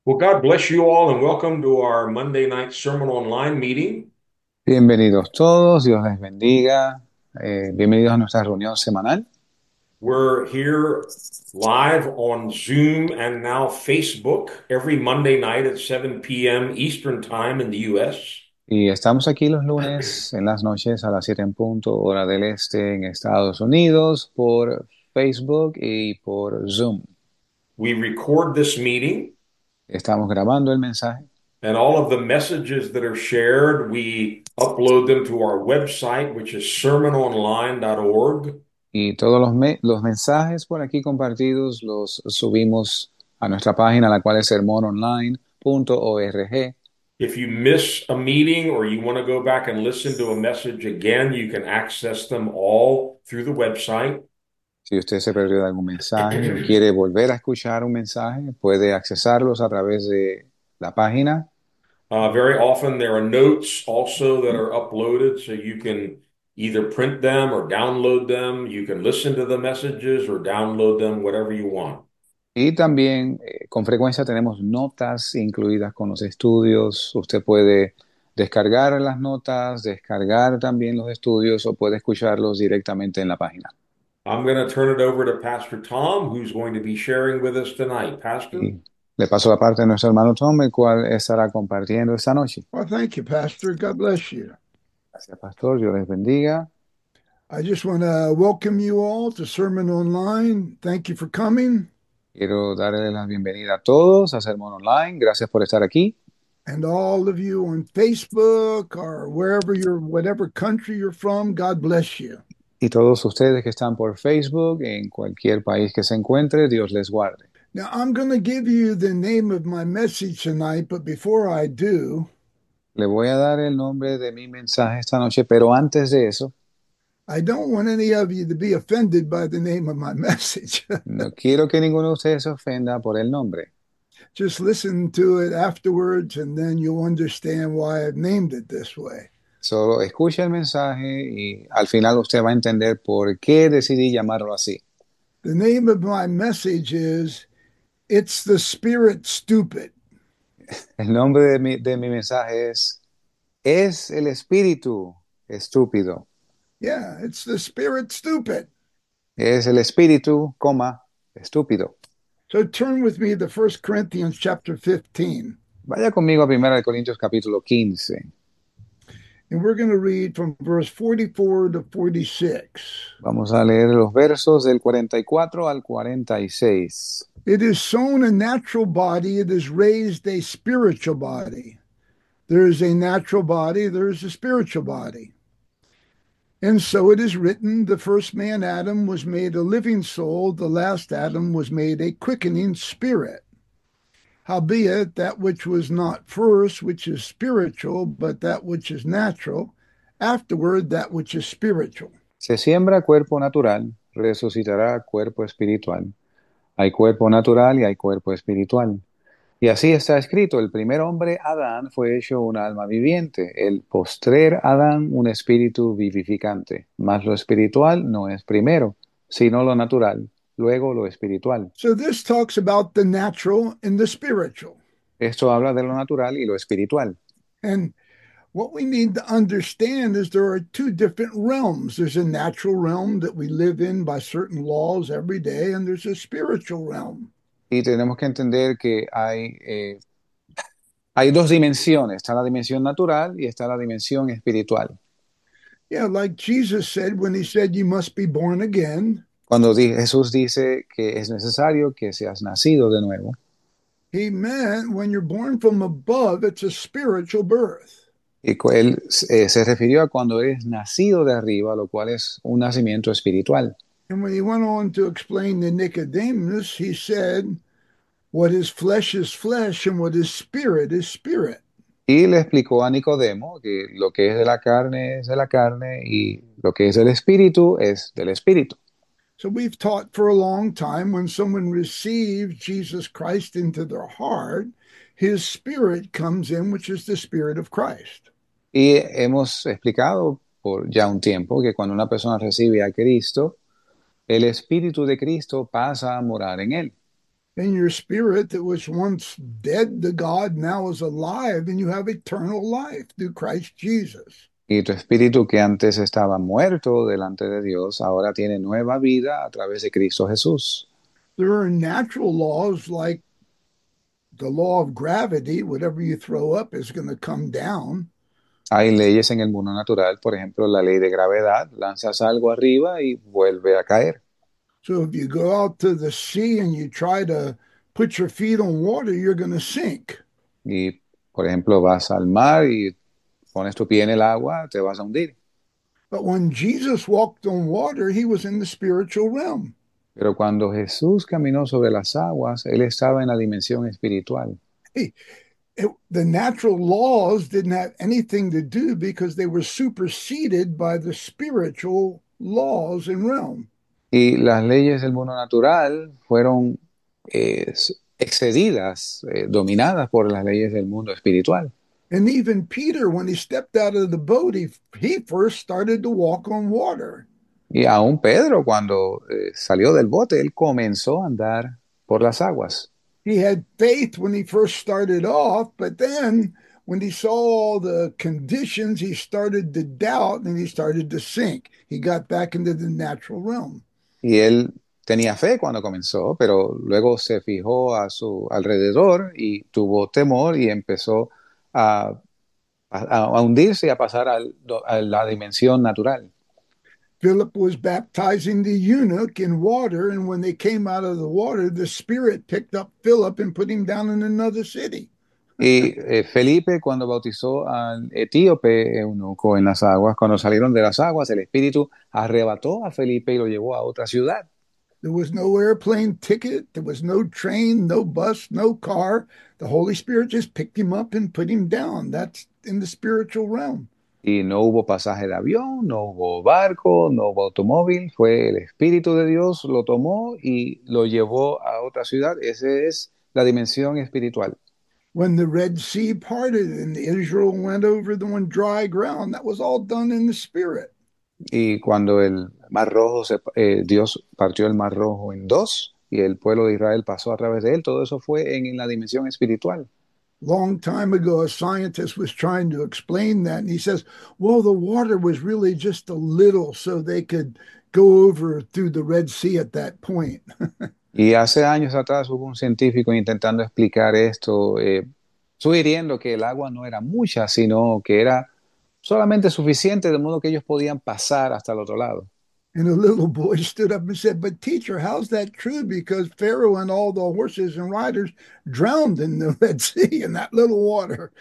Well, God bless you all and welcome to our Monday night Sermon Online meeting. Bienvenidos todos, Dios les bendiga. Bienvenidos a nuestra reunión semanal. We're here live on Zoom and now Facebook every Monday night at 7 p.m. Eastern Time in the U.S. Y estamos aquí los lunes en las noches a las 7 en punto, hora del este en Estados Unidos, por Facebook y por Zoom. We record this meeting Estamos grabando el mensaje and all of the messages that are shared, we upload them to our website, which is sermononline.org. y todos los mensajes por aquí compartidos los subimos a nuestra página, la cual es sermononline.org. If you miss a meeting or you want to go back and listen to a message again, you can access them all through the website. Si usted se perdió de algún mensaje o quiere volver a escuchar un mensaje, puede accesarlos a través de la página. Very often there are notes also that are uploaded, so you can either print them or download them. You can listen to the messages or download them, whatever you want. Y también con frecuencia tenemos notas incluidas con los estudios. Usted puede descargar las notas, descargar también los estudios o puede escucharlos directamente en la página. I'm going to turn it over to Pastor Tom, who's going to be sharing with us tonight. Pastor? Y le paso la parte de nuestro hermano Tom, el cual estará compartiendo esta noche. Well, thank you, Pastor. God bless you. Gracias, pastor. Dios les bendiga. I just want to welcome you all to Sermon Online. Thank you for coming. Quiero darle la bienvenida a todos a Sermón Online. Gracias por estar aquí. And all of you on Facebook or wherever you're, whatever country you're from, God bless you. Y todos ustedes que están por Facebook, en cualquier país que se encuentre, Dios les guarde. Now, I'm going to give you the name of my message tonight, but before I do, Le voy a dar el nombre de mi mensaje esta noche, pero antes de eso, I don't want any of you to be offended by the name of my message. no quiero que ninguno de ustedes se ofenda por el nombre. Just listen to it afterwards, and then you'll understand why I've named it this way. Solo escuche el mensaje y al final usted va a entender por qué decidí llamarlo así. The name of my message is It's the Spirit Stupid. El nombre de mi mensaje es el espíritu estúpido. Yeah, it's the Spirit Stupid. Es el espíritu, coma, estúpido. So turn with me to 1 Corinthians chapter 15. Vaya conmigo a 1 Corintios capítulo 15. And we're going to read from verse 44 to 46. Vamos a leer los versos del 44 al 46. It is sown a natural body, it is raised a spiritual body. There is a natural body, there is a spiritual body. And so it is written, the first man, Adam, was made a living soul, the last Adam was made a quickening spirit. Howbeit, that which was not first, which is spiritual, but that which is natural, afterward, that which is spiritual. Se siembra cuerpo natural, resucitará cuerpo espiritual. Hay cuerpo natural y hay cuerpo espiritual. Y así está escrito, el primer hombre, Adán, fue hecho un alma viviente, el postrer Adán un espíritu vivificante. Mas lo espiritual no es primero, sino lo natural, luego lo espiritual. So this talks about the natural and the spiritual. Esto habla de lo natural y lo espiritual. And what we need to understand is there are two different realms. There's a natural realm that we live in by certain laws every day, and there's a spiritual realm. Y tenemos que entender que hay dos dimensiones, está la dimensión natural y está la dimensión espiritual. Yeah, like Jesus said when he said you must be born again, Cuando Jesús dice que es necesario que seas nacido de nuevo, he meant when you're born from above, it's a spiritual birth. y él se refirió a cuando eres nacido de arriba, lo cual es un nacimiento espiritual. And when he went on to explain to Nicodemus, he said, what is flesh, and what is spirit is spirit. Y le explicó a Nicodemo que lo que es de la carne y lo que es del espíritu es del espíritu. So we've taught for a long time when someone receives Jesus Christ into their heart, his spirit comes in, which is the spirit of Christ. Y hemos explicado por ya un tiempo que cuando una persona recibe a Cristo, el espíritu de Cristo pasa a morar en él. And your spirit that was once dead to God now is alive, and you have eternal life through Christ Jesus. Y tu espíritu que antes estaba muerto delante de Dios, ahora tiene nueva vida a través de Cristo Jesús. There are natural laws like the law of gravity. Whatever you throw up is going to come down. Hay leyes en el mundo natural, por ejemplo, la ley de gravedad, lanzas algo arriba y vuelve a caer. So if you go out to the sea and you try to put your feet on water, you're going to sink. Y, por ejemplo, vas al mar y pones tu pie en el agua, te vas a hundir. But when Jesus walked on water, he was in the spiritual realm. Pero cuando Jesús caminó sobre las aguas, él estaba en la dimensión espiritual. The natural laws didn't have anything to do because they were superseded by the spiritual laws and realm. Y las leyes del mundo natural fueron excedidas, dominadas por las leyes del mundo espiritual. And even Peter, when he stepped out of the boat, he first started to walk on water. Y aún Pedro, cuando salió del bote, él comenzó a andar por las aguas. He had faith when he first started off, but then when he saw all the conditions, he started to doubt and he started to sink. He got back into the natural realm. Y él tenía fe cuando comenzó, pero luego se fijó a su alrededor y tuvo temor y empezó a hundirse y a pasar a la dimensión natural. Philip was baptizing the eunuch in water, and when they came out of the water, the Spirit picked up Philip and put him down in another city. Y Felipe, cuando bautizó al etíope eunuco en las aguas, cuando salieron de las aguas, el Espíritu arrebató a Felipe y lo llevó a otra ciudad. There was no airplane ticket, there was no train, no bus, no car. The Holy Spirit just picked him up and put him down. That's in the spiritual realm. Y no hubo pasaje de avión, no hubo barco, no hubo automóvil. Fue el Espíritu de Dios, lo tomó y lo llevó a otra ciudad. Esa es la dimensión espiritual. When the Red Sea parted and Israel went over the one dry ground, that was all done in the Spirit. Y cuando el Mar Rojo, Dios partió el Mar Rojo en dos y el pueblo de Israel pasó a través de él, todo eso fue en la dimensión espiritual. Long time ago, a scientist was trying to explain that, and he says, well, the water was really just a little so they could go over through the Red Sea at that point. Y hace años atrás hubo un científico intentando explicar esto, sugiriendo que el agua no era mucha, sino que era solamente suficiente, de modo que ellos podían pasar hasta el otro lado. And a little boy stood up and said, but teacher, how's that true? Because Pharaoh and all the horses and riders drowned in the Red Sea in that little water.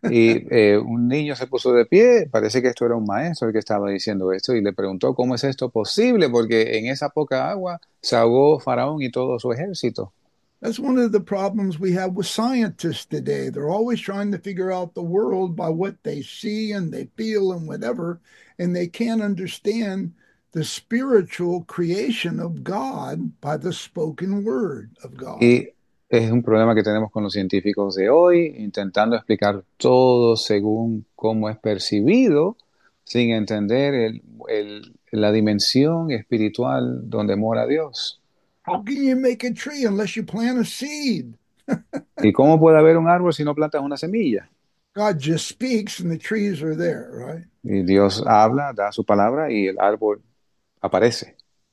Y un niño se puso de pie, parece que esto era un maestro el que estaba diciendo esto, y le preguntó cómo es esto posible, porque en esa poca agua se ahogó Faraón y todo su ejército. That's one of the problems we have with scientists today. They're always trying to figure out the world by what they see and they feel and whatever, and they can't understand the spiritual creation of God by the spoken word of God. Y es un problema que tenemos con los científicos de hoy, intentando explicar todo según cómo es percibido, sin entender la dimensión espiritual donde mora Dios. How can you make a tree unless you plant a seed? ¿Y cómo puede haber un árbol si no plantas una semilla? God just speaks and the trees are there, right? Y Dios habla, da su palabra y el árbol aparece.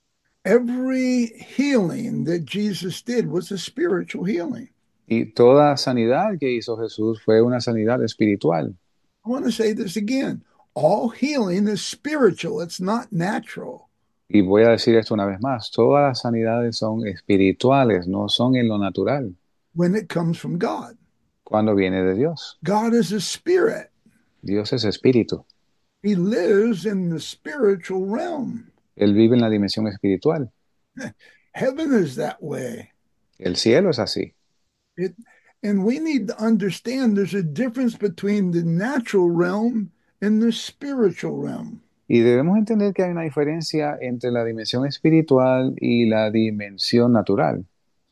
Every healing that Jesus did was a spiritual healing. Y toda sanidad que hizo Jesús fue una sanidad espiritual. I want to say this again. All healing is spiritual, it's not natural. Y voy a decir esto una vez más, todas las sanidades son espirituales, no son en lo natural, When it comes from God. cuando viene de Dios. God is a spirit. Dios es espíritu. He lives in the spiritual realm. Él vive en la dimensión espiritual. Heaven is that way. El cielo es así. And we need to understand there's a difference between the natural realm and the spiritual realm. Y debemos entender que hay una diferencia entre la dimensión espiritual y la dimensión natural.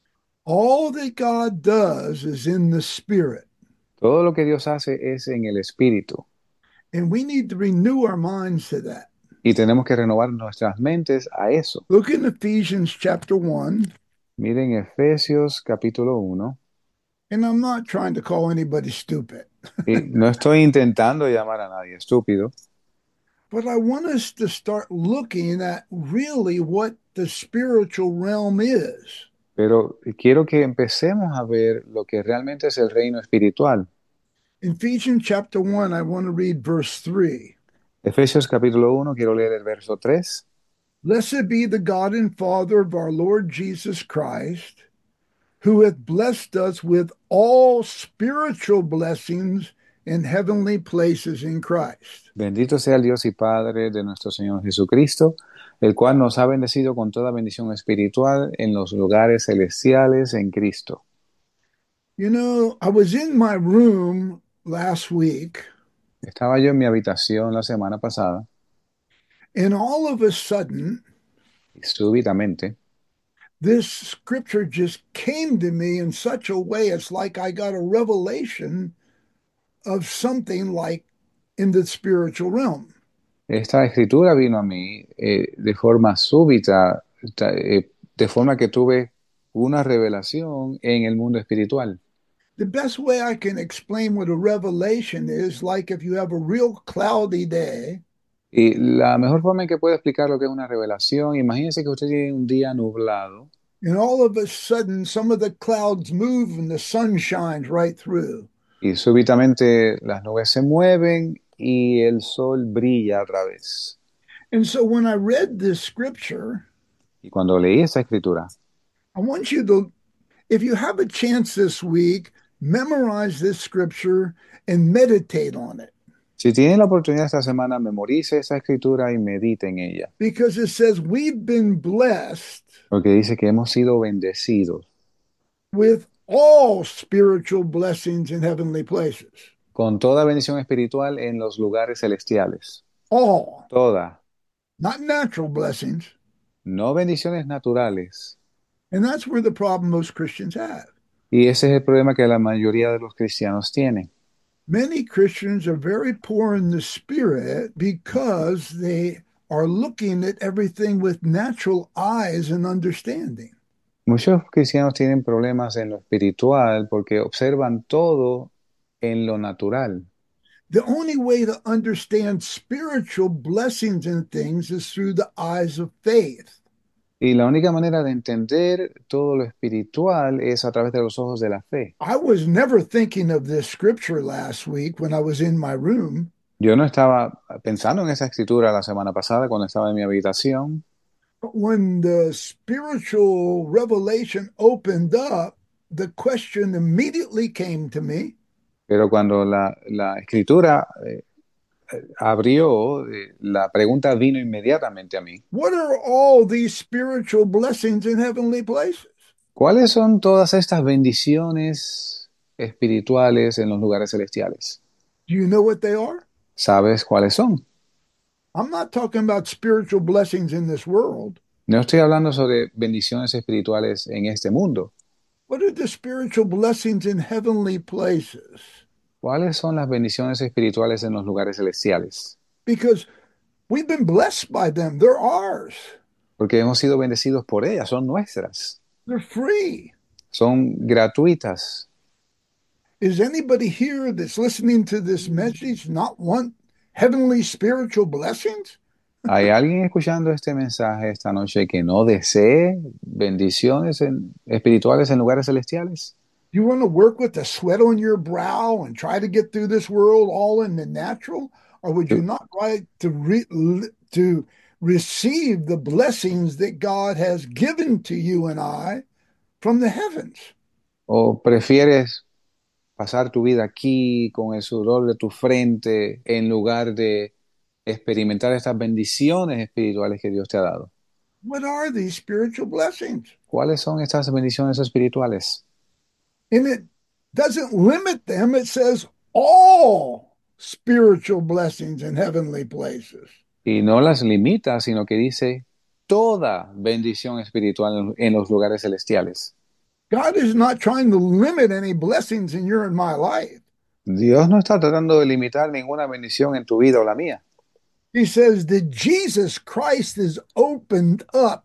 All that God does is in the spirit. Todo lo que Dios hace es en el espíritu. And we need to renew our minds to that. Y tenemos que renovar nuestras mentes a eso. Look in Ephesians chapter 1. Miren Efesios capítulo 1. And I'm not trying to call anybody stupid, Y no estoy intentando llamar a nadie estúpido, but I want us to start looking at really what the spiritual realm is. pero quiero que empecemos a ver lo que realmente es el reino espiritual. In Ephesians chapter 1, I want to read verse 3. Efesios capítulo 1, quiero leer el verso 3. Blessed be the God and Father of our Lord Jesus Christ, who hath blessed us with all spiritual blessings in heavenly places in Christ. Bendito sea el Dios y Padre de nuestro Señor Jesucristo, el cual nos ha bendecido con toda bendición espiritual en los lugares celestiales en Cristo. You know, I was in my room last week, Estaba yo en mi habitación la semana pasada and all of a sudden, y súbitamente this scripture just came to me in such a way. It's like I got a revelation of something like in the spiritual realm. esta escritura vino a mí de forma súbita, de forma que tuve una revelación en el mundo espiritual. The best way I can explain what a revelation is like if you have a real cloudy day Y la mejor forma en que puedo explicar lo que es una revelación, imagínense que usted tiene un día nublado and all of a sudden some of the clouds move and the sun shines right through. y súbitamente las nubes se mueven y el sol brilla otra vez. And so when I read this scripture, Y cuando leí esta escritura, I want you to, if you have a chance this week, memorize this scripture and meditate on it si tiene la oportunidad esta semana, memorice esta escritura y medite en ella, because it says we've been blessed porque dice que hemos sido bendecidos with all spiritual blessings in heavenly places. con toda bendición espiritual en los lugares celestiales. All, Toda, not natural blessings. no bendiciones naturales. And that's where the problem most Christians have. Y ese es el problema que la mayoría de los cristianos tienen. Many Christians are very poor in the spirit because they are looking at everything with natural eyes and understanding. Muchos cristianos tienen problemas en lo espiritual porque observan todo en lo natural. The only way to understand spiritual blessings and things is through the eyes of faith. Y la única manera de entender todo lo espiritual es a través de los ojos de la fe. I was never thinking of this scripture last week when I was in my room, Yo no estaba pensando en esa escritura la semana pasada cuando estaba en mi habitación, but when the spiritual revelation opened up, the question immediately came to me. pero cuando la escritura abrió, la pregunta vino inmediatamente a mí. What are all these spiritual blessings in heavenly places? ¿Cuáles son todas estas bendiciones espirituales en los lugares celestiales? Do you know what they are? ¿Sabes cuáles son? I'm not talking about spiritual blessings in this world. No estoy hablando sobre bendiciones espirituales en este mundo. What are the spiritual blessings in heavenly places? ¿Cuáles son las bendiciones espirituales en los lugares celestiales? Because we've been blessed by them. They're ours. Porque hemos sido bendecidos por ellas, son nuestras, They're free. son gratuitas. Is anybody here that's listening to this message not want heavenly spiritual blessings? ¿Hay alguien escuchando este mensaje esta noche que no desee bendiciones espirituales en lugares celestiales? You want to work with the sweat on your brow and try to get through this world all in the natural? Or would you not like to receive the blessings that God has given to you and I from the heavens? ¿O prefieres pasar tu vida aquí con el sudor de tu frente en lugar de experimentar estas bendiciones espirituales que Dios te ha dado? What are these spiritual blessings? ¿Cuáles son estas bendiciones espirituales? And it doesn't limit them, it says all spiritual blessings in heavenly places. Y no las limita, sino que dice toda bendición espiritual en los lugares celestiales. God is not trying to limit any blessings in your and my life. Dios no está tratando de limitar ninguna bendición en tu vida o la mía. He says that Jesus Christ has opened up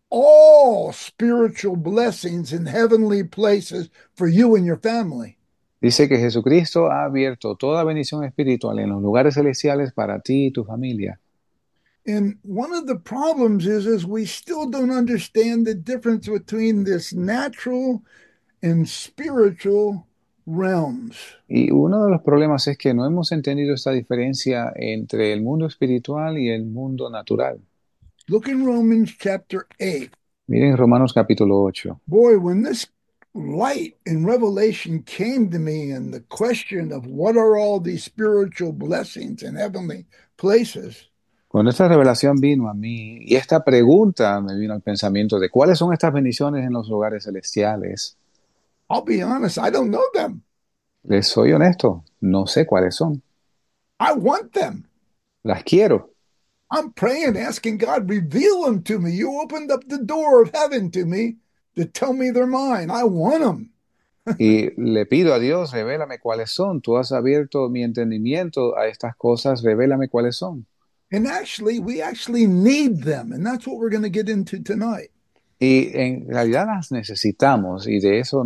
all spiritual blessings in heavenly places for you and your family. Dice que Jesucristo ha abierto toda bendición espiritual en los lugares celestiales para ti y tu familia. And one of the problems is we still don't understand the difference between this natural and spiritual realms. Y uno de los problemas es que no hemos entendido esta diferencia entre el mundo espiritual y el mundo natural. Look in Romans chapter 8. Miren Romanos capítulo 8. Boy, when this light in Revelation came to me and the question of what are all these spiritual blessings in heavenly places, Cuando esta revelación vino a mí y esta pregunta me vino al pensamiento de cuáles son estas bendiciones en los lugares celestiales, I'll be honest, I don't know them. les soy honesto, no sé cuáles son. I want them. Las quiero. I'm praying, asking God, reveal them to me. You opened up the door of heaven to me to tell me they're mine. I want them. Y le pido a Dios, revélame cuáles son. Tú has abierto mi entendimiento a estas cosas, revélame cuáles son. And actually, we actually need them. And that's what we're going to get into tonight. Y en realidad las necesitamos y de eso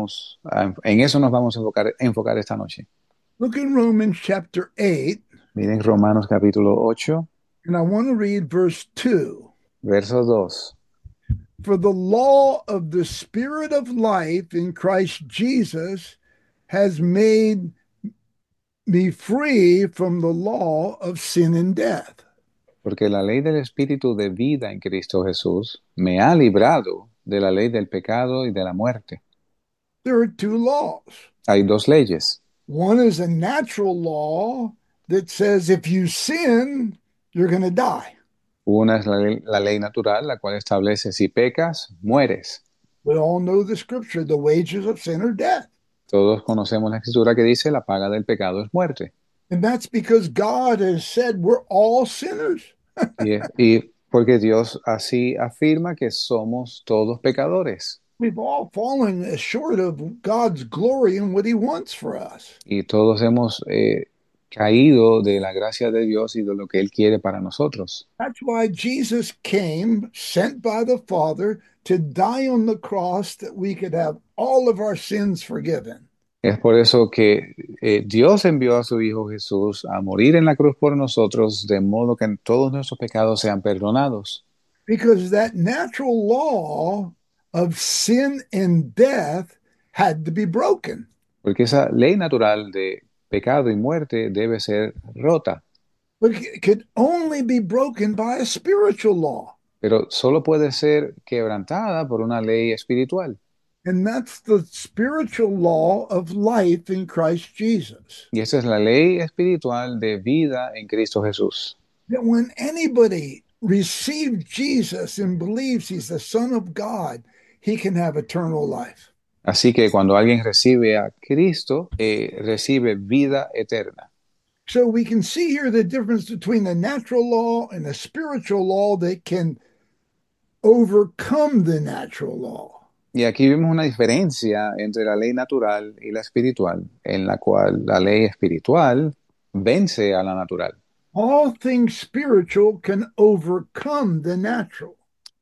en eso nos vamos a enfocar esta noche. Look in Romans chapter 8, Miren Romanos capítulo 8, and I want to read verse 2. verso 2. For the law of the Spirit of life in Christ Jesus has made me free from the law of sin and death. Porque la ley del Espíritu de vida en Cristo Jesús me ha librado de la ley del pecado y de la muerte. There are two laws. Hay dos leyes. One is a natural law that says if you sin, you're going to die. Una es la ley natural, la cual establece si pecas, mueres. We all know the scripture, the wages of sin are death. Todos conocemos la escritura que dice la paga del pecado es muerte. And that's because God has said we're all sinners. Y porque Dios así afirma que somos todos pecadores. We've all fallen short of God's glory and what he wants for us. Y todos hemos caído de la gracia de Dios y de lo que Él quiere para nosotros. That's why Jesus came, sent by the Father, to die on the cross that we could have all of our sins forgiven. Es por eso que Dios envió a su Hijo Jesús a morir en la cruz por nosotros, de modo que todos nuestros pecados sean perdonados. Because that natural law of sin and death had to be broken. Porque esa ley natural de pecado y muerte debe ser rota, But it could only be broken by a spiritual law. pero solo puede ser quebrantada por una ley espiritual. And that's the spiritual law of life in Christ Jesus. Y esa es la ley espiritual de vida en Cristo Jesús. That when anybody receives Jesus and believes he's the Son of God, he can have eternal life. Así que cuando alguien recibe a Cristo, recibe vida eterna. So we can see here the difference between the natural law and the spiritual law that can overcome the natural law. Y aquí vemos una diferencia entre la ley natural y la espiritual, en la cual la ley espiritual vence a la natural. All things spiritual can overcome the natural.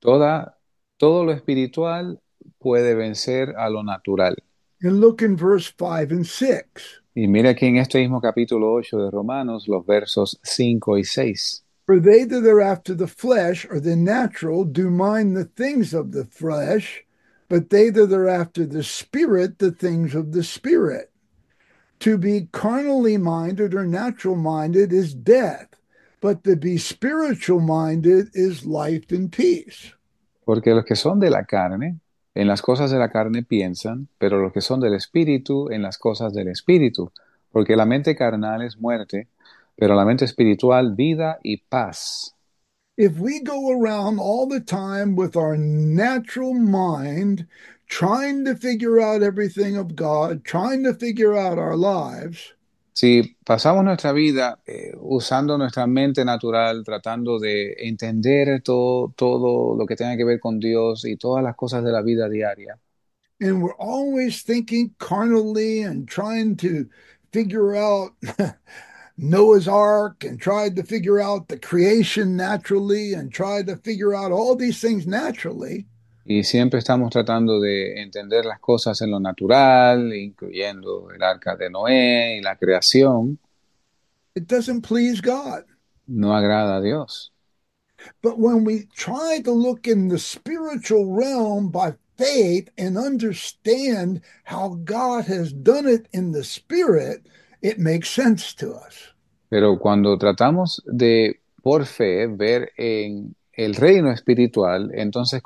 Todo lo espiritual puede vencer a lo natural. And look in verse 5 and 6. Y mira aquí en este mismo capítulo 8 de Romanos, los versos 5 y 6. For they that are after the flesh or the natural do mind the things of the flesh, but they that are after the Spirit, the things of the Spirit. To be carnally minded or natural minded is death, but to be spiritual minded is life and peace. Porque los que son de la carne, en las cosas de la carne piensan, pero los que son del Espíritu, en las cosas del Espíritu. Porque la mente carnal es muerte, pero la mente espiritual, vida y paz. If we go around all the time with our natural mind, trying to figure out everything of God, trying to figure out our lives, Si pasamos nuestra vida usando nuestra mente natural, tratando de entender todo lo que tenga que ver con Dios y todas las cosas de la vida diaria, and we're always thinking carnally and trying to figure out Noah's Ark and tried to figure out the creation naturally and tried to figure out all these things naturally, Y siempre estamos tratando de entender las cosas en lo natural, incluyendo el arca de Noé y la creación. it doesn't please God. No agrada a Dios. But when we try to look in the spiritual realm by faith and understand how God has done it in the spirit, it makes sense to us. Pero cuando tratamos de, por fe, ver en el reino espiritual, entonces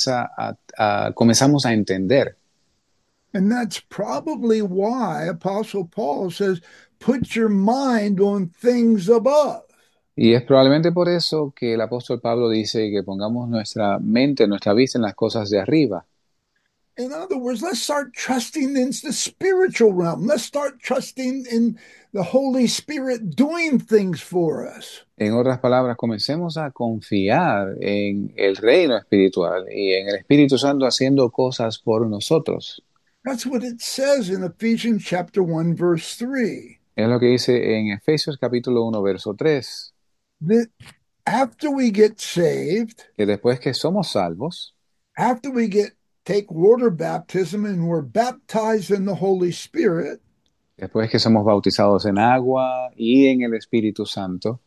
comenzamos a entender. And that's probably why Apostle Paul says, put your mind on things above. Y es probablemente por eso que el apóstol Pablo dice que pongamos nuestra mente, nuestra vista en las cosas de arriba. In other words, let's start trusting in the spiritual realm. Let's start trusting in the Holy Spirit doing things for us. En otras palabras, comencemos a confiar en el reino espiritual y en el Espíritu Santo haciendo cosas por nosotros. That's what it says in Ephesians chapter 1, verse 3. Es lo que dice en Efesios capítulo 1, verso 3, That after we get saved, que después que somos salvos, after we take water baptism and we're baptized in the Holy Spirit, después que somos bautizados en agua y en el Espíritu Santo,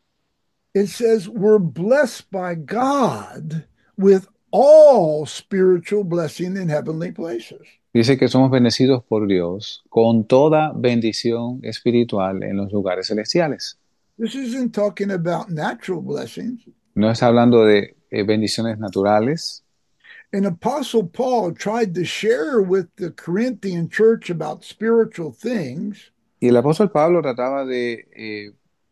it says we're blessed by God with all spiritual blessing in heavenly places. dice que somos bendecidos por Dios con toda bendición espiritual en los lugares celestiales. This isn't talking about natural blessings. No está hablando de bendiciones naturales. And Apostle Paul tried to share with the Corinthian church about spiritual things. Y el apóstol Pablo trataba de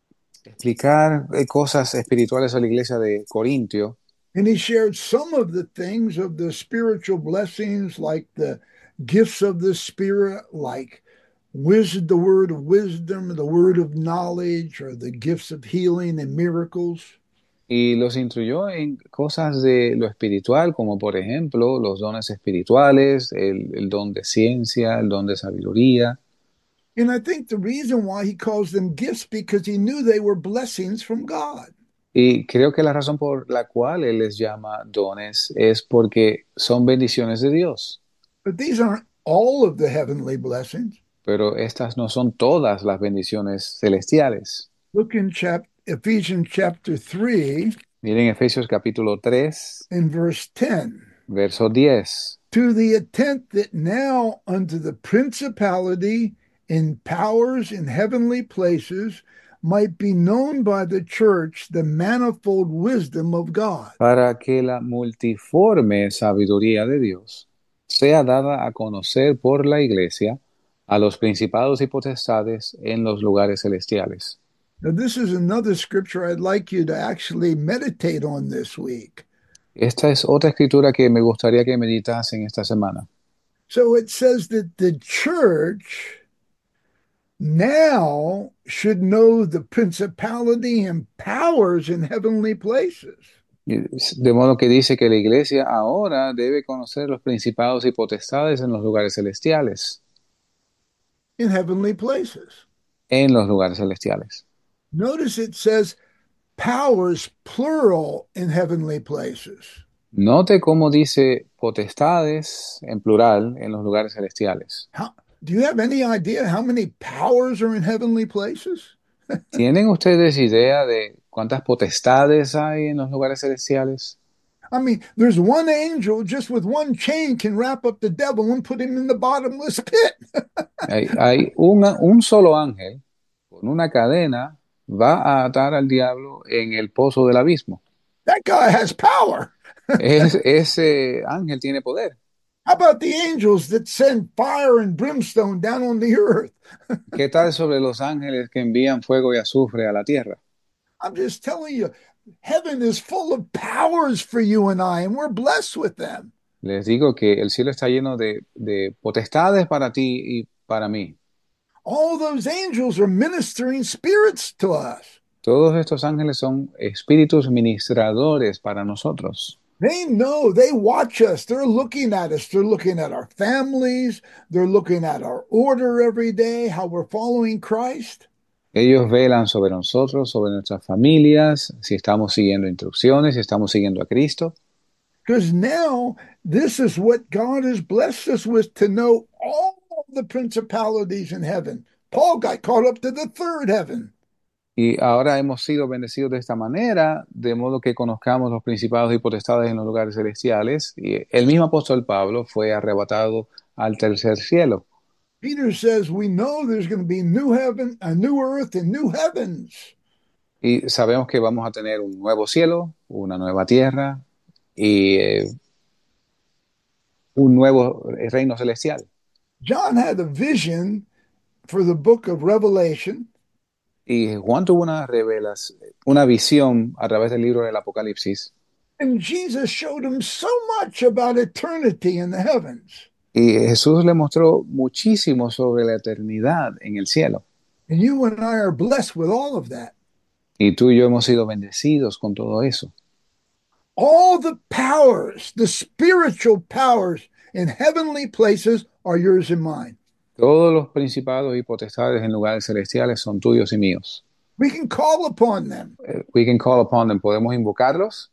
explicar cosas espirituales a la iglesia de Corintio. And he shared some of the things of the spiritual blessings, like the gifts of the Spirit, like wisdom, the word of wisdom, the word of knowledge, or the gifts of healing and miracles. Y los instruyó en cosas de lo espiritual, como por ejemplo los dones espirituales, el don de ciencia, el don de sabiduría. And I think the reason why he calls them gifts because he knew they were blessings from God. Y creo que la razón por la cual él les llama dones es porque son bendiciones de Dios. But these aren't all of the heavenly blessings. Pero estas no son todas las bendiciones celestiales. Look in Ephesians chapter 3 Miren Efesios capítulo 3, and verse 10. verso 10. To the intent that now unto the principality and powers in heavenly places might be known by the church the manifold wisdom of God. Para que la multiforme sabiduría de Dios sea dada a conocer por la iglesia a los principados y potestades en los lugares celestiales. Now, this is another scripture I'd like you to actually meditate on this week. Esta es otra escritura que me gustaría que meditasen esta semana. So it says that the church now should know the principality and powers in heavenly places. De modo que dice que la iglesia ahora debe conocer los principados y potestades en los lugares celestiales. In heavenly places. En los lugares celestiales. Notice it says powers plural in heavenly places. Note cómo dice potestades en plural en los lugares celestiales. Do you have any idea how many powers are in heavenly places? ¿Tienen ustedes idea de cuántas potestades hay en los lugares celestiales? I mean, there's one angel just with one chain can wrap up the devil and put him in the bottomless pit. Hay un solo ángel con una cadena va a atar al diablo en el pozo del abismo. That guy has power. Ese ángel tiene poder. How about the angels that send fire and brimstone down on the earth? ¿Qué tal sobre los ángeles que envían fuego y azufre a la tierra? I'm just telling you, heaven is full of powers for you and I, and we're blessed with them. Les digo que el cielo está lleno de potestades para ti y para mí. All those angels are ministering spirits to us. Todos estos ángeles son espíritus ministradores para nosotros. They know, they watch us, they're looking at us, they're looking at our families, they're looking at our order every day, how we're following Christ. Ellos velan sobre nosotros, sobre nuestras familias, si estamos siguiendo instrucciones, si estamos siguiendo a Cristo. Because now this is what God has blessed us with to know all the principalities in heaven. Paul got caught up to the third heaven. Y ahora hemos sido bendecidos de esta manera, de modo que conozcamos los principados y potestades en los lugares celestiales. Y el mismo apóstol Pablo fue arrebatado al tercer cielo. Peter says we know there's going to be new heaven, a new earth, and new heavens. Y sabemos que vamos a tener un nuevo cielo, una nueva tierra y un nuevo reino celestial. John had a vision for the book of Revelation, Y Juan tuvo una visión a través del libro del Apocalipsis. and Jesus showed him so much about eternity in the heavens. Y Jesús le mostró muchísimo sobre la eternidad en el cielo. And you and I are blessed with all of that. Y tú y yo hemos sido bendecidos con todo eso. All the powers, the spiritual powers in heavenly places are yours and mine. Todos los principados y potestades en lugares celestiales son tuyos y míos. We can call upon them. We can call upon them. ¿Podemos invocarlos?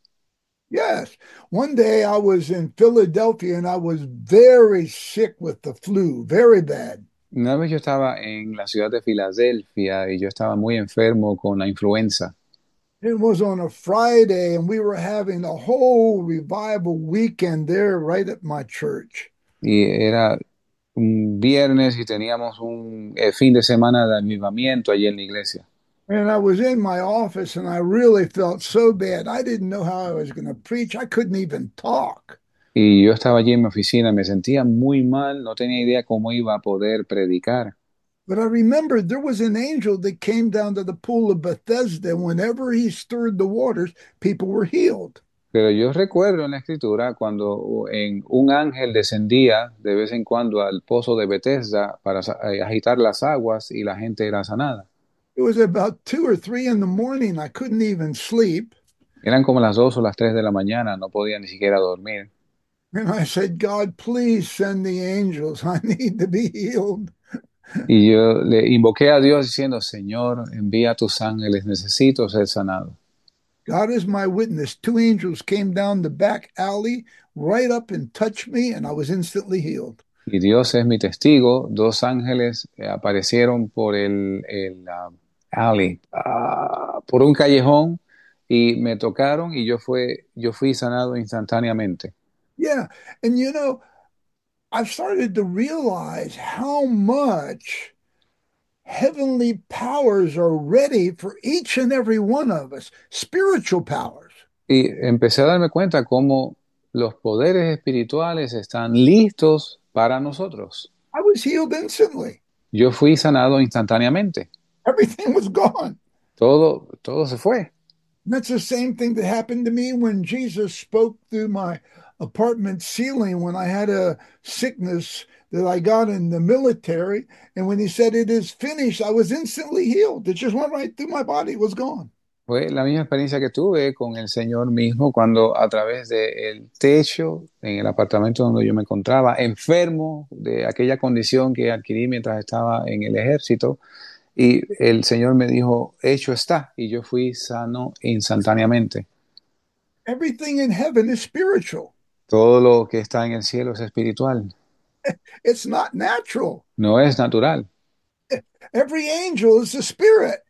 Yes. One day I was in Philadelphia and I was very sick with the flu, very bad. Una vez yo estaba en la ciudad de Filadelfia y yo estaba muy enfermo con la influenza. It was on a Friday and we were having a whole revival weekend there right at my church. Y era un viernes y teníamos un fin de semana de avivamiento allí en la iglesia. And I was in my office and I really felt so bad. I didn't know how I was going to preach. I couldn't even talk. Y yo estaba allí en mi oficina, me sentía muy mal, no tenía idea cómo iba a poder predicar. But I remembered there was an angel that came down to the pool of Bethesda. Whenever he stirred the waters, people were healed. Pero yo recuerdo en la escritura cuando un ángel descendía de vez en cuando al pozo de Bethesda para agitar las aguas y la gente era sanada. It was about 2 or 3 in the morning. I couldn't even sleep. Eran como las 2 o las 3 de la mañana, no podía ni siquiera dormir. And I said, God, please send the angels. I need to be healed. Y yo le invoqué a Dios diciendo, Señor, envía a tus ángeles, necesito ser sanado. God is my witness. 2 angels came down the back alley right up and touched me, and I was instantly healed. Y Dios es mi testigo, 2 ángeles aparecieron por el alley, por un callejón y me tocaron y yo fui sanado instantáneamente. Yeah. And you know, I've started to realize how much heavenly powers are ready for each and every one of us, spiritual powers. Y empecé a darme cuenta cómo los poderes espirituales están listos para nosotros. I was healed instantly. Yo fui sanado instantáneamente. Everything was gone. Todo se fue. And that's the same thing that happened to me when Jesus spoke through my apartment ceiling when I had a sickness that I got in the military. And when he said, "It is finished," I was instantly healed. It just went right through my body. It was gone. Fue la misma experiencia que tuve con el Señor mismo cuando a través del techo, en el apartamento donde yo me encontraba, enfermo de aquella condición que adquirí mientras estaba en el ejército, y el Señor me dijo, hecho está, y yo fui sano instantáneamente. Everything in heaven is spiritual. Todo lo que está en el cielo es espiritual, It's not natural. no es natural. Every angel is a spirit.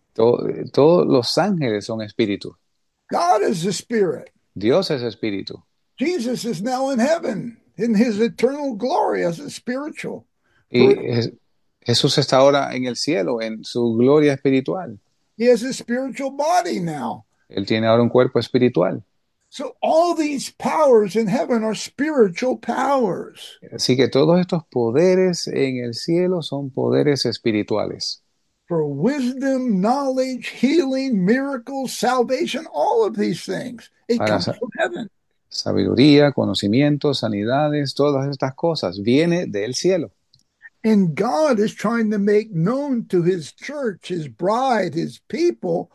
Todos los ángeles son espíritu. God is a spirit. Dios es espíritu. Jesus is now in heaven in his eternal glory as a spiritual. Y Jesús está ahora en el cielo, en su gloria espiritual. He has a spiritual body now. Él tiene ahora un cuerpo espiritual. So all these powers in heaven are spiritual powers. Así que todos estos poderes en el cielo son poderes espirituales. For wisdom, knowledge, healing, miracles, salvation, all of these things. It Para comes from heaven. sabiduría, conocimiento, sanidades, todas estas cosas viene del cielo. And God is trying to make known to his church, his bride, his people,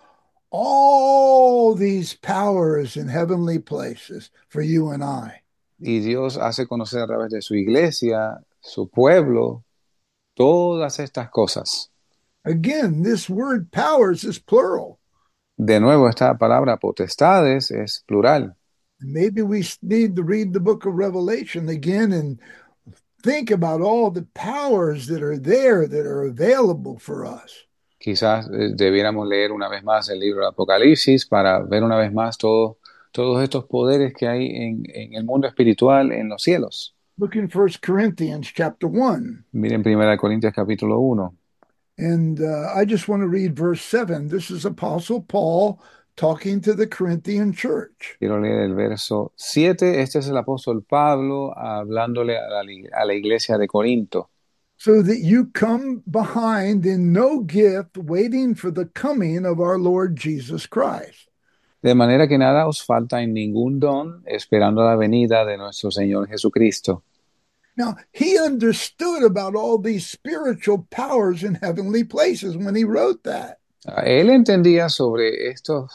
all these powers in heavenly places for you and I. Y Dios hace conocer a través de su iglesia, su pueblo, todas estas cosas. Again, this word powers is plural. De nuevo, esta palabra potestades es plural. Maybe we need to read the book of Revelation again and think about all the powers that are there that are available for us. Quizás debiéramos leer una vez más el libro de Apocalipsis para ver una vez más todos estos poderes que hay en el mundo espiritual en los cielos. Look in 1 Corinthians chapter 1. Miren 1 Corintios capítulo 1. And I just want to read verse 7. This is Apostle Paul talking to the Corinthian church. Quiero leer el verso 7. Este es el apóstol Pablo hablándole a la iglesia de Corinto. So that you come behind in no gift, waiting for the coming of our Lord Jesus Christ. De manera que nada os falta en ningún don, esperando la venida de nuestro Señor Jesucristo. Now, he understood about all these spiritual powers in heavenly places when he wrote that. Él entendía sobre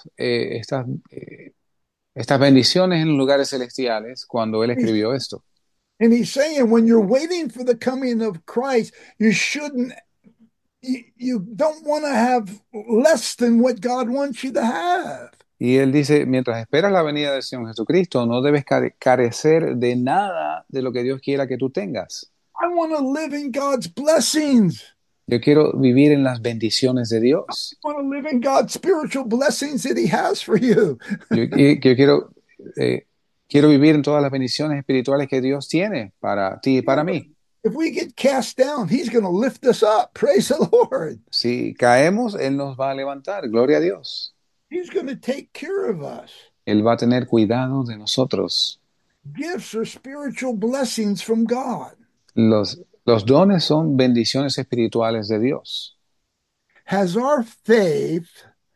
estas bendiciones en los lugares celestiales cuando él escribió esto. And he's saying when you're waiting for the coming of Christ, you shouldn't, you don't want to have less than what God wants you to have. Y él dice, mientras esperas la venida del Señor Jesucristo, no debes carecer de nada de lo que Dios quiera que tú tengas. I want to live in God's blessings. Yo quiero vivir en las bendiciones de Dios. I want to live in God's spiritual blessings that he has for you. Yo quiero vivir en todas las bendiciones espirituales que Dios tiene para ti y para mí. If we get cast down, he's going to lift us up. Praise the Lord. Si caemos, Él nos va a levantar. Gloria a Dios. He's going to take care of us. Él va a tener cuidado de nosotros. Gifts are spiritual blessings from God. Los dones son bendiciones espirituales de Dios. Has our faith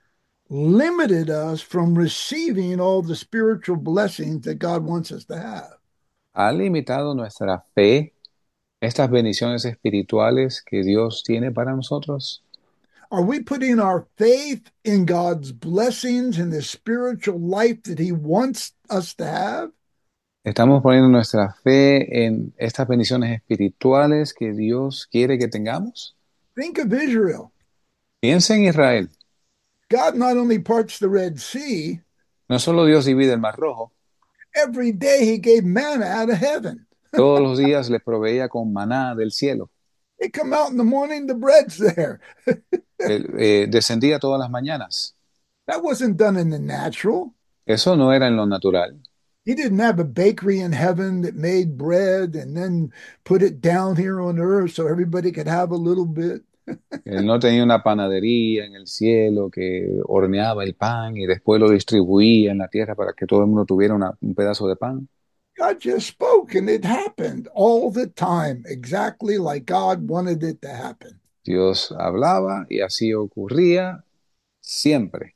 limited us from receiving all the spiritual blessings that God wants us to have? ¿Ha limitado nuestra fe estas bendiciones espirituales que Dios tiene para nosotros? Are we putting our faith in God's blessings and the spiritual life that he wants us to have? ¿Estamos poniendo nuestra fe en estas bendiciones espirituales que Dios quiere que tengamos? Think of Israel. Piensa en Israel. God not only parts the Red Sea, No solo Dios divide el Mar Rojo, every day he gave manna out of heaven. todos los días les proveía con maná del cielo. They come out in the morning, the bread's there. Descendía todas las mañanas. That wasn't done in the natural. Eso no era en lo natural. He didn't have a bakery in heaven that made bread and then put it down here on earth so everybody could have a little bit. Él no tenía una panadería en el cielo que horneaba el pan y después lo distribuía en la tierra para que todo el mundo tuviera un pedazo de pan. God just spoke and it happened all the time, exactly like God wanted it to happen. Dios hablaba y así ocurría siempre.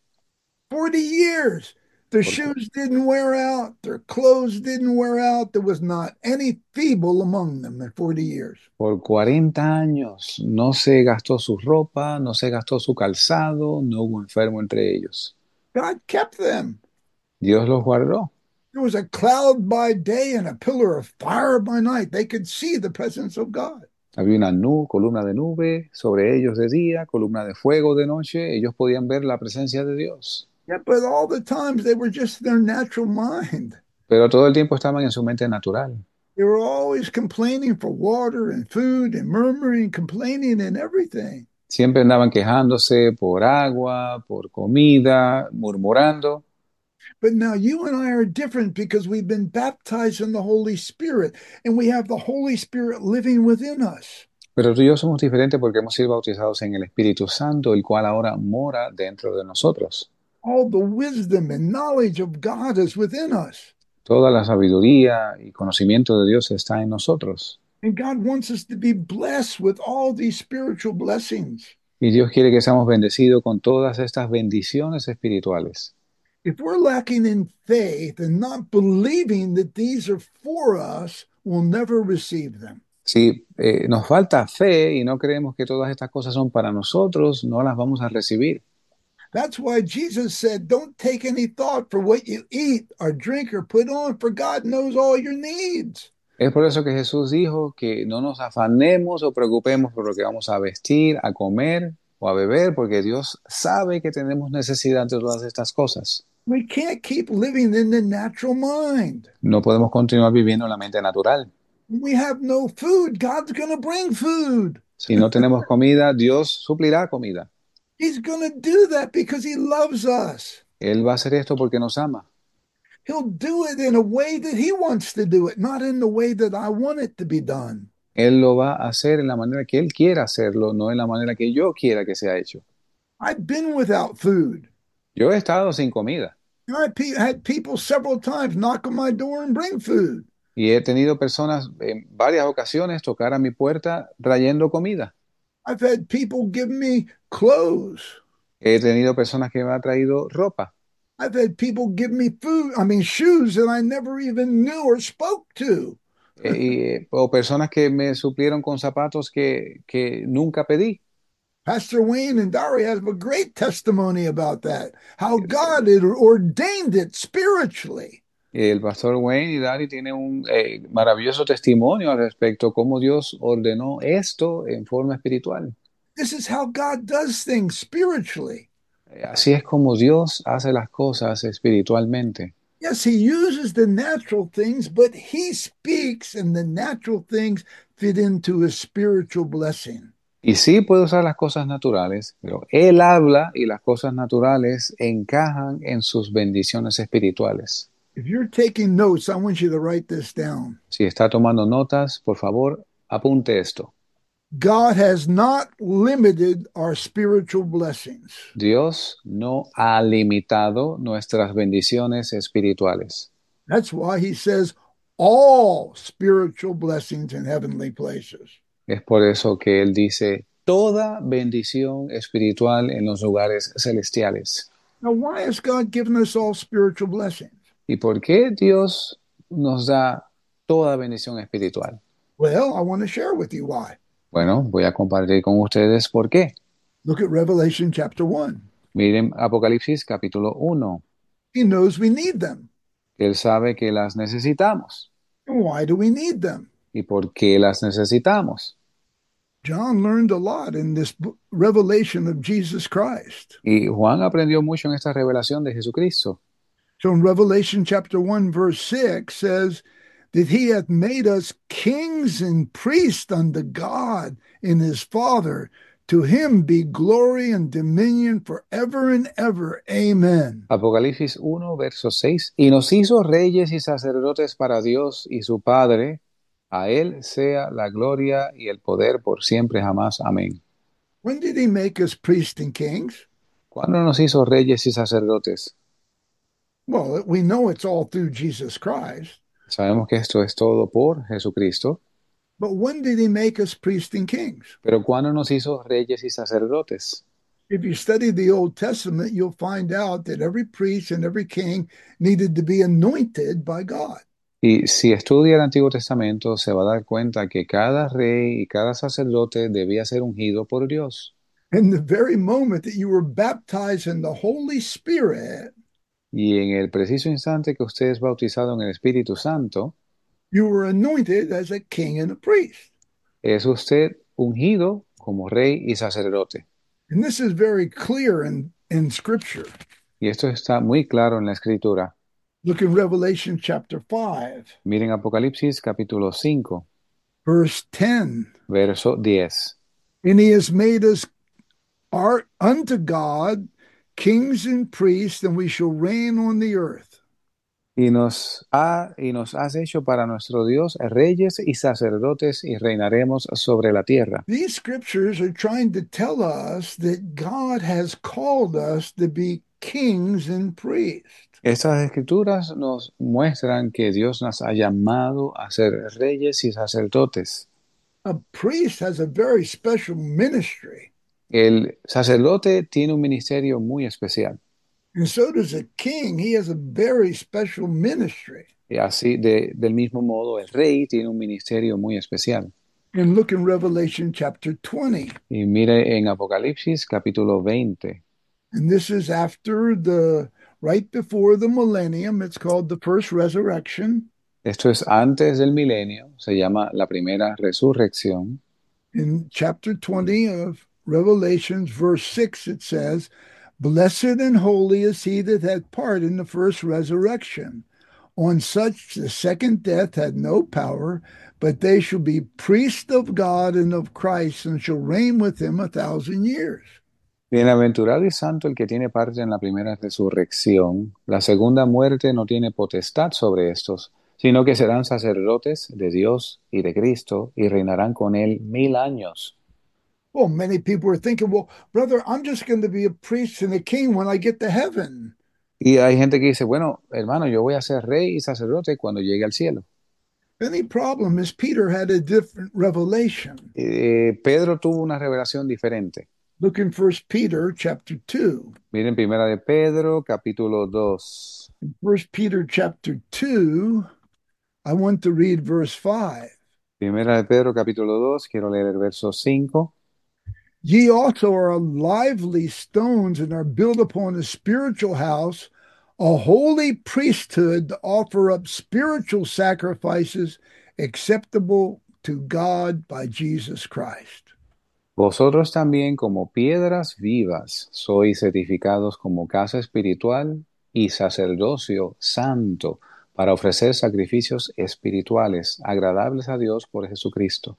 40 years. Their shoes didn't wear out. Their clothes didn't wear out. There was not any feeble among them in 40 years. Por 40 años no se gastó su ropa, no se gastó su calzado, no hubo enfermo entre ellos. God kept them. Dios los guardó. There was a cloud by day and a pillar of fire by night. They could see the presence of God. Había una columna de nube sobre ellos de día, columna de fuego de noche. Ellos podían ver la presencia de Dios. Yeah, but all the times they were just their natural mind. Pero todo el tiempo estaban en su mente natural. They were always complaining for water and food and murmuring, complaining and everything. Siempre andaban quejándose por agua, por comida, murmurando. But now you and I are different because we've been baptized in the Holy Spirit and we have the Holy Spirit living within us. Pero tú y yo somos diferentes porque hemos sido bautizados en el Espíritu Santo, el cual ahora mora dentro de nosotros. All the wisdom and knowledge of God is within us. Toda la sabiduría y conocimiento de Dios está en nosotros. And God wants us to be blessed with all these spiritual blessings. Y Dios quiere que seamos bendecidos con todas estas bendiciones espirituales. If we're lacking in faith and not believing that these are for us, we'll never receive them. Si nos falta fe y no creemos que todas estas cosas son para nosotros, no las vamos a recibir. That's why Jesus said, don't take any thought for what you eat or drink or put on, for God knows all your needs. Es por eso que Jesús dijo que no nos afanemos o preocupemos por lo que vamos a vestir, a comer o a beber, porque Dios sabe que tenemos necesidad de todas estas cosas. We can't keep living in the natural mind. No podemos continuar viviendo en la mente natural. When we have no food, God's going to bring food. Si no tenemos comida, Dios suplirá comida. He's going to do that because he loves us. Él va a hacer esto porque nos ama. He'll do it in a way that he wants to do it, not in the way that I want it to be done. Él lo va a hacer en la manera que Él quiera hacerlo, no en la manera que yo quiera que sea hecho. I've been without food. Yo he estado sin comida And had people several times knock on my door and bring food. y he tenido personas en varias ocasiones tocar a mi puerta trayendo comida. I've had people give me clothes. He tenido personas que me han traído ropa. I've had people give me shoes that I never even knew or spoke to. O personas que me suplieron con zapatos que nunca pedí. Pastor Wayne and Dari have a great testimony about that, how God had ordained it spiritually. El pastor Wayne y Dari tienen un maravilloso testimonio al respecto, cómo Dios ordenó esto en forma espiritual. This is how God does things spiritually. Así es como Dios hace las cosas espiritualmente. Yes, he uses the natural things, but he speaks, and the natural things fit into his spiritual blessing. Y sí puede usar las cosas naturales, pero Él habla y las cosas naturales encajan en sus bendiciones espirituales. If you're taking notes, I want you to write this down. Si está tomando notas, por favor, apunte esto. God has not limited our spiritual blessings. Dios no ha limitado nuestras bendiciones espirituales. That's why he says all spiritual blessings in heavenly places. Es por eso que Él dice toda bendición espiritual en los lugares celestiales. Now, why has God given us all spiritual blessings? ¿Y por qué Dios nos da toda bendición espiritual? Well, I want to share with you why. Bueno, voy a compartir con ustedes por qué. Look at Revelation chapter 1. Miren Apocalipsis capítulo 1. He knows we need them. Él sabe que las necesitamos. And why do we need them? ¿Y por qué las necesitamos? John learned a lot in this revelation of Jesus Christ. Y Juan aprendió mucho en esta revelación de Jesucristo. So in Revelation chapter 1, verse 6 says that he hath made us kings and priests unto God and his Father. To him be glory and dominion forever and ever. Amen. Apocalipsis 1, verso 6. Y nos hizo reyes y sacerdotes para Dios y su Padre. A él sea la gloria y el poder por siempre jamás. Amén. When did he make us priests and kings? ¿Cuándo nos hizo reyes y sacerdotes? Well, we know it's all through Jesus Christ. Sabemos que esto es todo por Jesucristo. But when did he make us priests and kings? Pero ¿cuándo nos hizo reyes y sacerdotes? If you study the Old Testament, you'll find out that every priest and every king needed to be anointed by God. Y si estudia el Antiguo Testamento, se va a dar cuenta que cada rey y cada sacerdote debía ser ungido por Dios. And the very moment that you were baptized in the Holy Spirit, Y en el preciso instante que usted es bautizado en el Espíritu Santo, you were anointed as a king and a priest. es usted ungido como rey y sacerdote. And this is very clear in Scripture. Y esto está muy claro en la Escritura. Look in Revelation chapter 5, Miren Apocalipsis capítulo 5, verse 10. verso 10. And he has made us unto God kings and priests, and we shall reign on the earth. Y nos has hecho para nuestro Dios reyes y sacerdotes y reinaremos sobre la tierra. These scriptures are trying to tell us that God has called us to be kings and priests. Estas escrituras nos muestran que Dios nos ha llamado a ser reyes y sacerdotes. A priest has a very special ministry, El sacerdote tiene un ministerio muy especial. and so does a king. He has a very special ministry. Y así, del mismo modo, el rey tiene un ministerio muy especial. And look in Revelation chapter 20. Y mire en Apocalipsis capítulo 20. And this is right before the millennium. It's called the first resurrection. Esto es antes del milenio, se llama la primera resurrección. In chapter 20 of Revelations, verse 6, it says, Blessed and holy is he that had part in the first resurrection. On such the second death had no power, but they shall be priests of God and of Christ, and shall reign with him 1,000 years. Bienaventurado y santo el que tiene parte en la primera resurrección. La segunda muerte no tiene potestad sobre estos, sino que serán sacerdotes de Dios y de Cristo y reinarán con él 1000 años. Well, many people are thinking, well, brother, I'm just going to be a priest and a king when I get to heaven. Y hay gente que dice, bueno, hermano, yo voy a ser rey y sacerdote cuando llegue al cielo. The only problem is Peter had a different revelation. Pedro tuvo una revelación diferente. Look in 1 Peter chapter 2. Miren, primera de Pedro, capítulo 2. In 1 Peter chapter 2, I want to read verse 5. Primera de Pedro, capítulo 2, quiero leer el verso 5. Ye also are lively stones and are built upon a spiritual house, a holy priesthood to offer up spiritual sacrifices acceptable to God by Jesus Christ. Vosotros también como piedras vivas sois edificados como casa espiritual y sacerdocio santo para ofrecer sacrificios espirituales agradables a Dios por Jesucristo.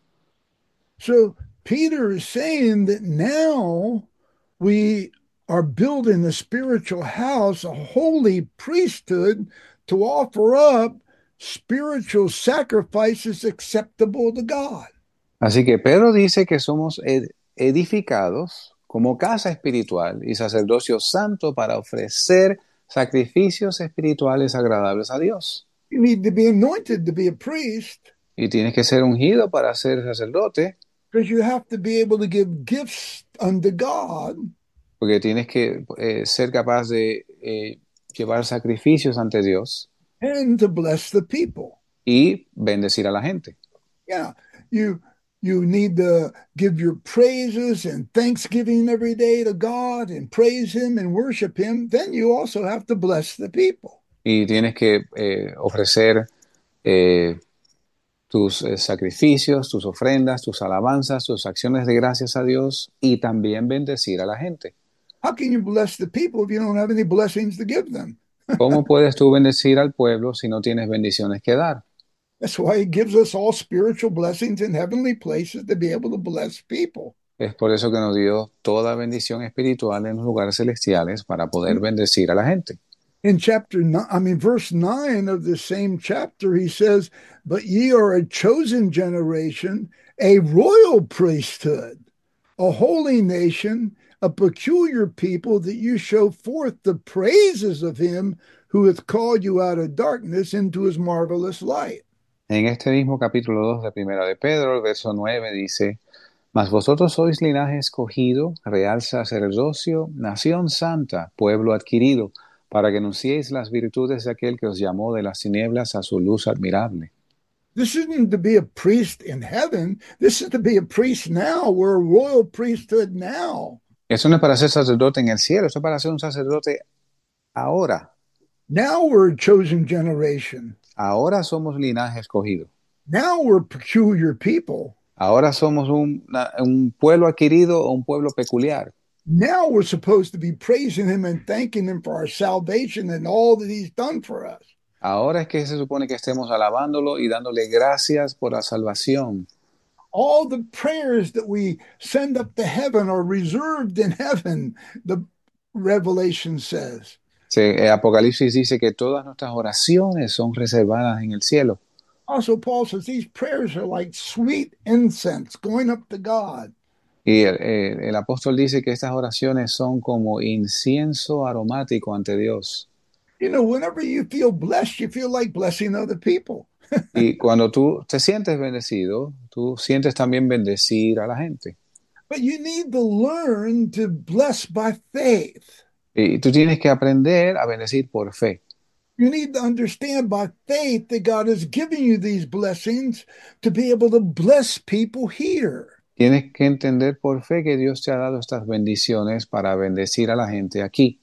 So Peter is saying that now we are building a spiritual house, a holy priesthood to offer up spiritual sacrifices acceptable to God. Así que Pedro dice que somos edificados como casa espiritual y sacerdocio santo para ofrecer sacrificios espirituales agradables a Dios. You need to be anointed to be a priest Y tienes que ser ungido para ser sacerdote, because you have to be able to give gifts unto God porque tienes que ser capaz de llevar sacrificios ante Dios and to bless the people. y bendecir a la gente. Yeah, you need to give your praises and thanksgiving every day to God and praise him and worship him. Then you also have to bless the people. Y tienes que ofrecer tus sacrificios, tus ofrendas, tus alabanzas, tus acciones de gracias a Dios y también bendecir a la gente. How can you bless the people if you don't have any blessings to give them? ¿Cómo puedes tú bendecir al pueblo si no tienes bendiciones que dar? That's why he gives us all spiritual blessings in heavenly places to be able to bless people. Es por eso que nos dio toda bendición espiritual en los lugares celestiales para poder bendecir a la gente. In verse 9 of the same chapter, he says, But ye are a chosen generation, a royal priesthood, a holy nation, a peculiar people, that you show forth the praises of him who hath called you out of darkness into his marvelous light. En este mismo capítulo 2 de Primera de Pedro, el verso 9 dice, Mas vosotros sois linaje escogido, real sacerdocio, nación santa, pueblo adquirido, para que anunciéis las virtudes de aquel que os llamó de las tinieblas a su luz admirable. This isn't to be a priest in heaven. This is to be a priest now. We're a royal priesthood now. Eso no es para ser sacerdote en el cielo, eso es para ser un sacerdote ahora. Now we're a chosen generation. Ahora somos linaje escogido. Now we're peculiar people. Ahora somos un pueblo adquirido o un pueblo peculiar. Now we're supposed to be praising him and thanking him for our salvation and all that he's done for us. Ahora es que se supone que estemos alabándolo y dándole gracias por la salvación. All the prayers that we send up to heaven are reserved in heaven, the Revelation says. Apocalipsis dice que todas nuestras oraciones son reservadas en el cielo. Also, Paul says these prayers are like sweet incense going up to God. Y el apóstol dice que estas oraciones son como incienso aromático ante Dios. You know, whenever you feel blessed, you feel like blessing other people. Y cuando tú te sientes bendecido, tú sientes también bendecir a la gente. But you need to learn to bless by faith. Y tú tienes que aprender a bendecir por fe. You need to understand by faith that God has given you these blessings to be able to bless people here. Tienes que entender por fe que Dios te ha dado estas bendiciones para bendecir a la gente aquí.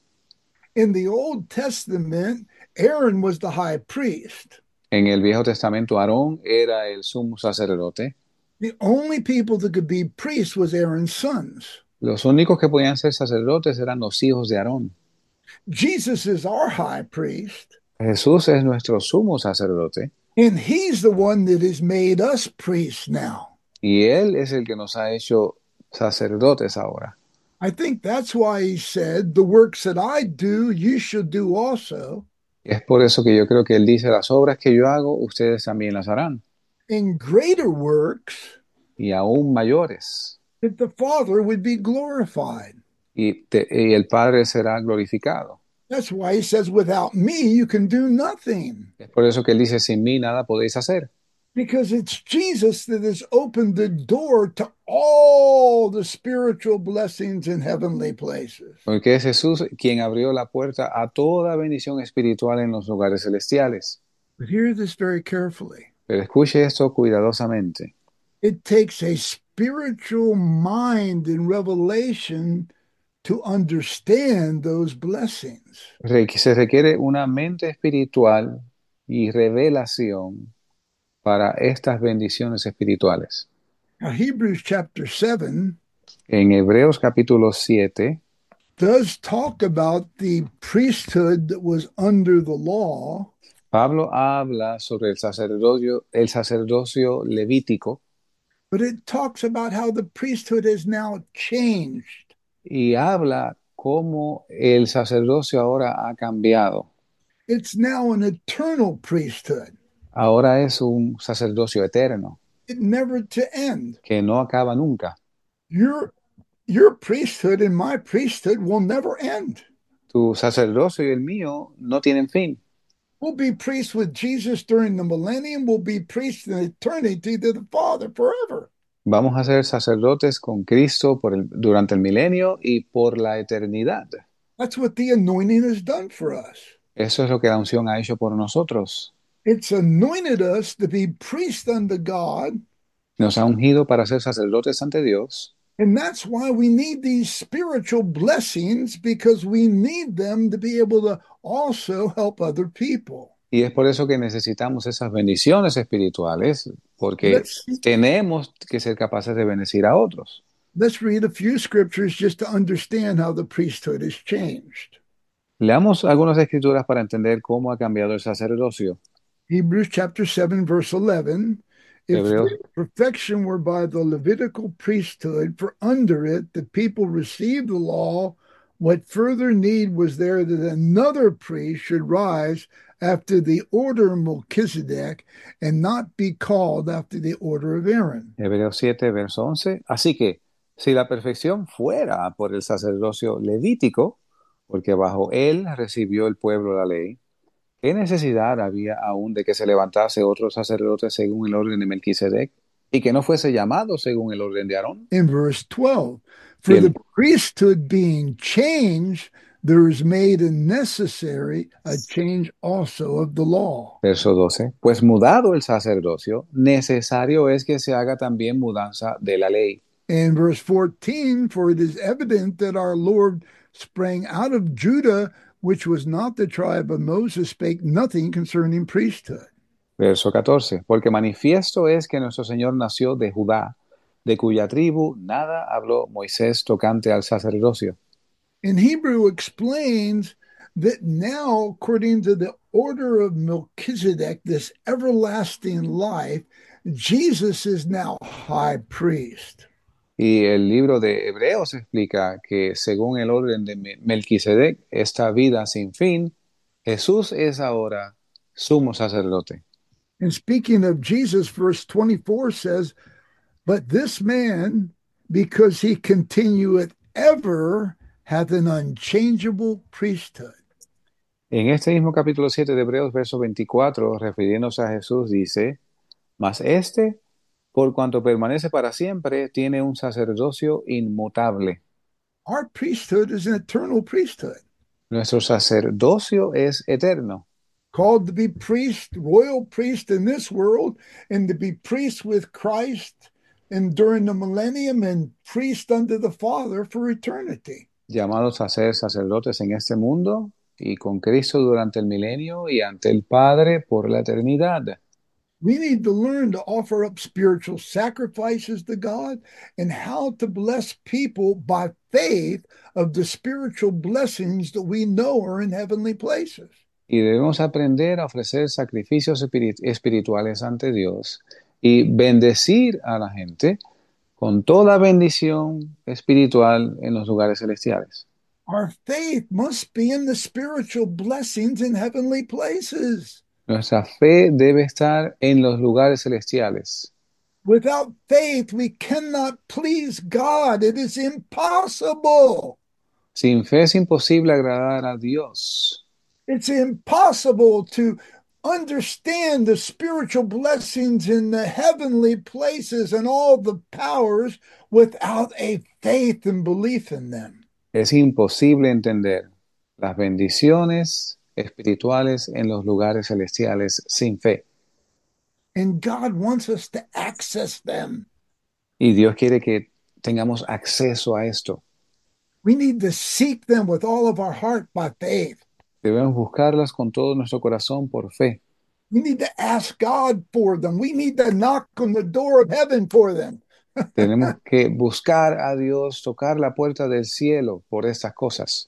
In the Old Testament, Aaron was the high priest. En el Viejo Testamento, Aarón era el sumo sacerdote. The only people that could be priests was Aaron's sons. Los únicos que podían ser sacerdotes eran los hijos de Aarón. Jesus is our high priest, Jesús es nuestro sumo sacerdote and he's the one that has made us priests now. y Él es el que nos ha hecho sacerdotes ahora. I think that's why he said, the works that I do, you should do also. Es por eso que yo creo que Él dice, las obras que yo hago, ustedes también las harán, In greater works, y aún mayores. that the Father would be glorified. Y el Padre será glorificado. That's why he says, without me, you can do nothing. Es por eso que Él dice, sin mí nada podéis hacer. Because it's Jesus that has opened the door to all the spiritual blessings in heavenly places. Porque es Jesús quien abrió la puerta a toda bendición espiritual en los lugares celestiales. But hear this very carefully. Pero escuche esto cuidadosamente. It takes a spiritual mind in revelation to understand those blessings. Se requiere una mente espiritual y revelación para estas bendiciones espirituales. Now, Hebrews chapter 7 En Hebreos capítulo 7, does talk about the priesthood that was under the law, Pablo habla sobre el sacerdocio levítico but it talks about how the priesthood has now changed. y habla cómo el sacerdocio ahora ha cambiado. It's now an eternal priesthood, Ahora es un sacerdocio eterno it never to end. que no acaba nunca. Your priesthood and my priesthood will never end. Tu sacerdocio y el mío no tienen fin. We'll be priests with Jesus during the millennium. We'll be priests in eternity to the Father forever. Vamos a ser sacerdotes con Cristo durante el milenio y por la eternidad. That's what the anointing has done for us. Eso es lo que la unción ha hecho por nosotros. It's anointed us to be priests unto God. Nos ha ungido para ser sacerdotes ante Dios. And that's why we need these spiritual blessings, because we need them to be able to also help other people. Y es por eso que necesitamos esas bendiciones espirituales, porque tenemos que ser capaces de bendecir a otros. Let's read a few scriptures just to understand how the priesthood has changed. Leamos algunas escrituras para entender cómo ha cambiado el sacerdocio. Hebrews chapter 7, verse 11. If Hebreos, the perfection were by the Levitical priesthood, for under it the people received the law, what further need was there that another priest should rise after the order of Melchizedek and not be called after the order of Aaron? Hebreos 7, verso 11. Así que, si la perfección fuera por el sacerdocio levítico, porque bajo él recibió el pueblo la ley, ¿qué necesidad había aún de que se levantase otro sacerdote según el orden de Melquisedec y que no fuese llamado según el orden de Aarón? In verse 12, for the priesthood being changed, there is made a necessary a change also of the law. Verso 12, pues mudado el sacerdocio, necesario es que se haga también mudanza de la ley. And verse 14, for it is evident that our Lord sprang out of Judah, which was not the tribe of Moses, spake nothing concerning priesthood. Verso 14, porque manifiesto es que nuestro Señor nació de Judá, de cuya tribu nada habló Moisés tocante al sacerdocio. And Hebrew explains that now, according to the order of Melchizedek, this everlasting life, Jesus is now high priest. Y el libro de Hebreos explica que según el orden de Melquisedec, esta vida sin fin, Jesús es ahora sumo sacerdote. And speaking of Jesus, verse 24 says, but this man, because he continueth ever, hath an unchangeable priesthood. En este mismo capítulo 7 de Hebreos, verso 24, refiriéndose a Jesús, dice, mas por cuanto permanece para siempre, tiene un sacerdocio inmutable. Our priesthood is an eternal priesthood. Nuestro sacerdocio es eterno. Called to be priest, royal priest in this world, and to be priest with Christ and during the millennium, and priest unto the Father for eternity. Llamados a ser sacerdotes en este mundo y con Cristo durante el milenio y ante el Padre por la eternidad. We need to learn to offer up spiritual sacrifices to God and how to bless people by faith of the spiritual blessings that we know are in heavenly places. Y debemos aprender a ofrecer sacrificios espirituales ante Dios y bendecir a la gente con toda bendición espiritual en los lugares celestiales. Our faith must be in the spiritual blessings in heavenly places. Nuestra fe debe estar en los lugares celestiales. Without faith, we cannot please God. It is impossible. Sin fe es imposible agradar a Dios. It's impossible to understand the spiritual blessings in the heavenly places and all the powers without a faith and belief in them. Es imposible entender las bendiciones espirituales en los lugares celestiales sin fe. And God wants us to access them. Y Dios quiere que tengamos acceso a esto. We need to seek them with all of our heart by faith. Debemos buscarlas con todo nuestro corazón por fe. We need to ask God for them. We need to knock on the door of heaven for them. Tenemos que buscar a Dios, tocar la puerta del cielo por estas cosas.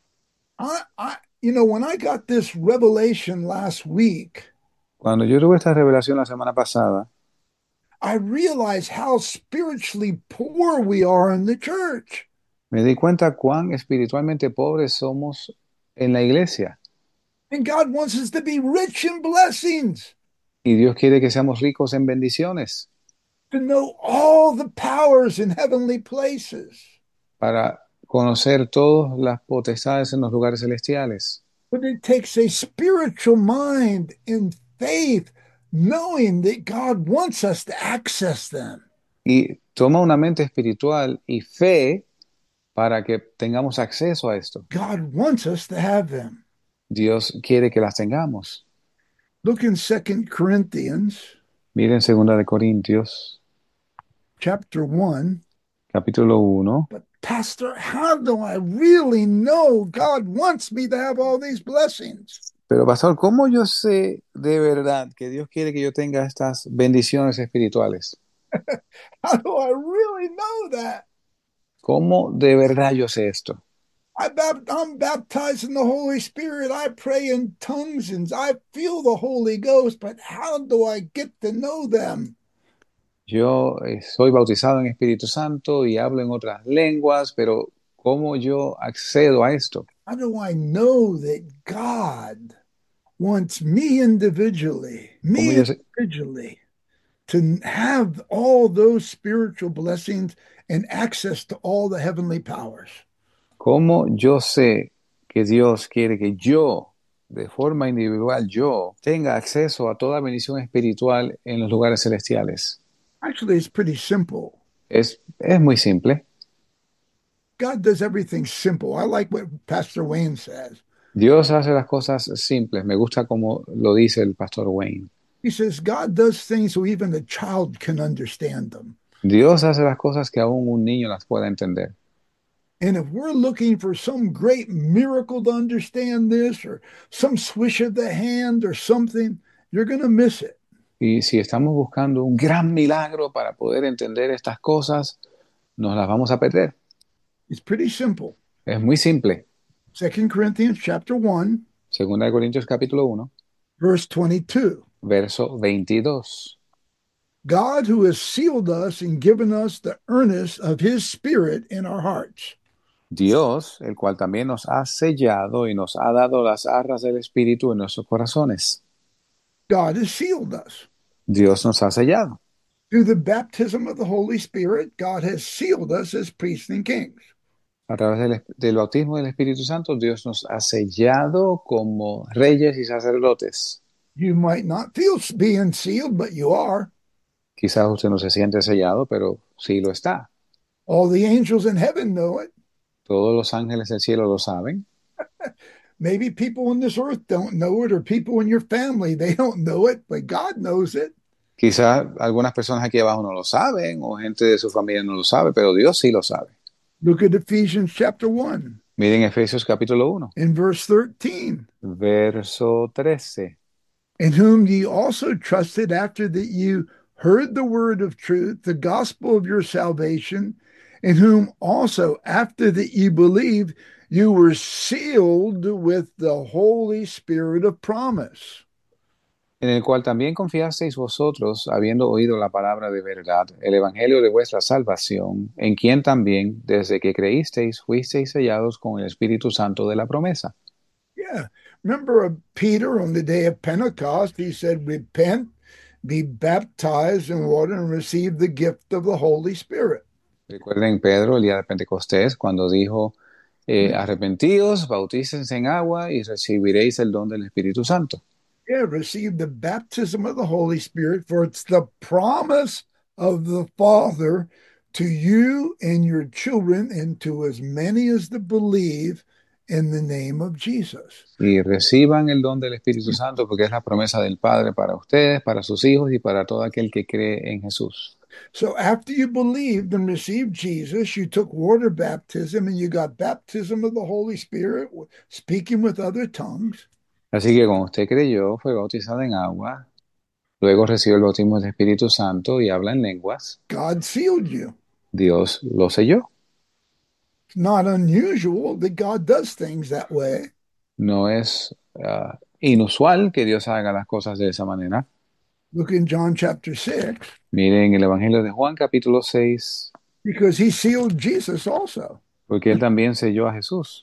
When I got this revelation last week, Cuando yo tuve esta revelación la semana pasada, I realized how spiritually poor we are in the church. me di cuenta cuán espiritualmente pobres somos en la iglesia. And God wants us to be rich in blessings, Y Dios quiere que seamos ricos en bendiciones to know all the powers in heavenly places. para conocer todas las potestades en los lugares celestiales. But it takes a spiritual mind and faith, knowing that God wants us to access them. Y toma una mente espiritual y fe para que tengamos acceso a esto. God wants us to have them. Dios quiere que las tengamos. Look in 2 Corinthians Miren 2 de Corintios, chapter 1. capítulo 1. But Pastor, how do I really know God wants me to have all these blessings? Pero pastor, ¿cómo yo sé de verdad que Dios quiere que yo tenga estas bendiciones espirituales? How do I really know that? ¿Cómo de verdad yo sé esto? I'm baptized in the Holy Spirit. I pray in tongues and I feel the Holy Ghost, but how do I get to know them? Yo soy bautizado en Espíritu Santo y hablo en otras lenguas, pero ¿cómo yo accedo a esto? How do I know that God wants me individually, ¿Cómo yo sé, to have all those spiritual blessings and access to all the heavenly powers? cómo yo sé que Dios quiere que yo, de forma individual, yo tenga acceso a toda bendición espiritual en los lugares celestiales? Actually, it's pretty simple. Es muy simple. God does everything simple. I like what Pastor Wayne says. Dios hace las cosas simples. Me gusta como lo dice el pastor Wayne. He says God does things so even a child can understand them. Dios hace las cosas que aún un niño las pueda entender. And if we're looking for some great miracle to understand this or some swish of the hand or something, you're going to miss it. Y si estamos buscando un gran milagro para poder entender estas cosas, nos las vamos a perder. It's pretty simple. Es muy simple. 2 Corinthians chapter 1, 2 de Corintios capítulo 1, verse 22. verso 22. God who has sealed us and given us the earnest of his spirit in our hearts. Dios, el cual también nos ha sellado y nos ha dado las arras del Espíritu en nuestros corazones. God has sealed us. Dios nos ha sellado. Through the baptism of the Holy Spirit, God has sealed us as priests and kings. A través del bautismo del Espíritu Santo, Dios nos ha sellado como reyes y sacerdotes. You might not feel being sealed, but you are. Quizás usted no se siente sellado, pero sí lo está. All the angels in heaven know it. Todos los ángeles del cielo lo saben. Maybe people on this earth don't know it, or people in your family, they don't know it, but God knows it. Quizás algunas personas aquí abajo no lo saben, o gente de su familia no lo sabe, pero Dios sí lo sabe. Look at Ephesians chapter 1, Miren Efesios capítulo 1, in verse 13. verso 13. in whom ye also trusted after that you heard the word of truth, the gospel of your salvation, in whom also after that ye believed, you were sealed with the Holy Spirit of promise. en el cual también confiasteis vosotros, habiendo oído la palabra de verdad, el evangelio de vuestra salvación, en quien también, desde que creísteis, fuisteis sellados con el Espíritu Santo de la promesa. Yeah. Remember Peter on the day of Pentecost, he said, repent, be baptized in water, and receive the gift of the Holy Spirit. Recuerden Pedro el día de Pentecostés cuando dijo, arrepentíos, bautícense en agua y recibiréis el don del Espíritu Santo. Yeah, receive the baptism of the Holy Spirit, for it's the promise of the Father to you and your children and to as many as the believe in the name of Jesus. Y reciban el don del Espíritu Santo porque es la promesa del Padre para ustedes, para sus hijos y para todo aquel que cree en Jesús. So after you believed and received Jesus, you took water baptism and you got baptism of the Holy Spirit, speaking with other tongues. Así que cuando usted creyó, fue bautizado en agua, luego recibió el bautismo del Espíritu Santo y habla en lenguas, God sealed you. Dios lo selló. It's not unusual that God does things that way. No es inusual que Dios haga las cosas de esa manera. Look in John chapter 6, Miren el Evangelio de Juan capítulo 6, because he sealed Jesus also. porque él también selló a Jesús.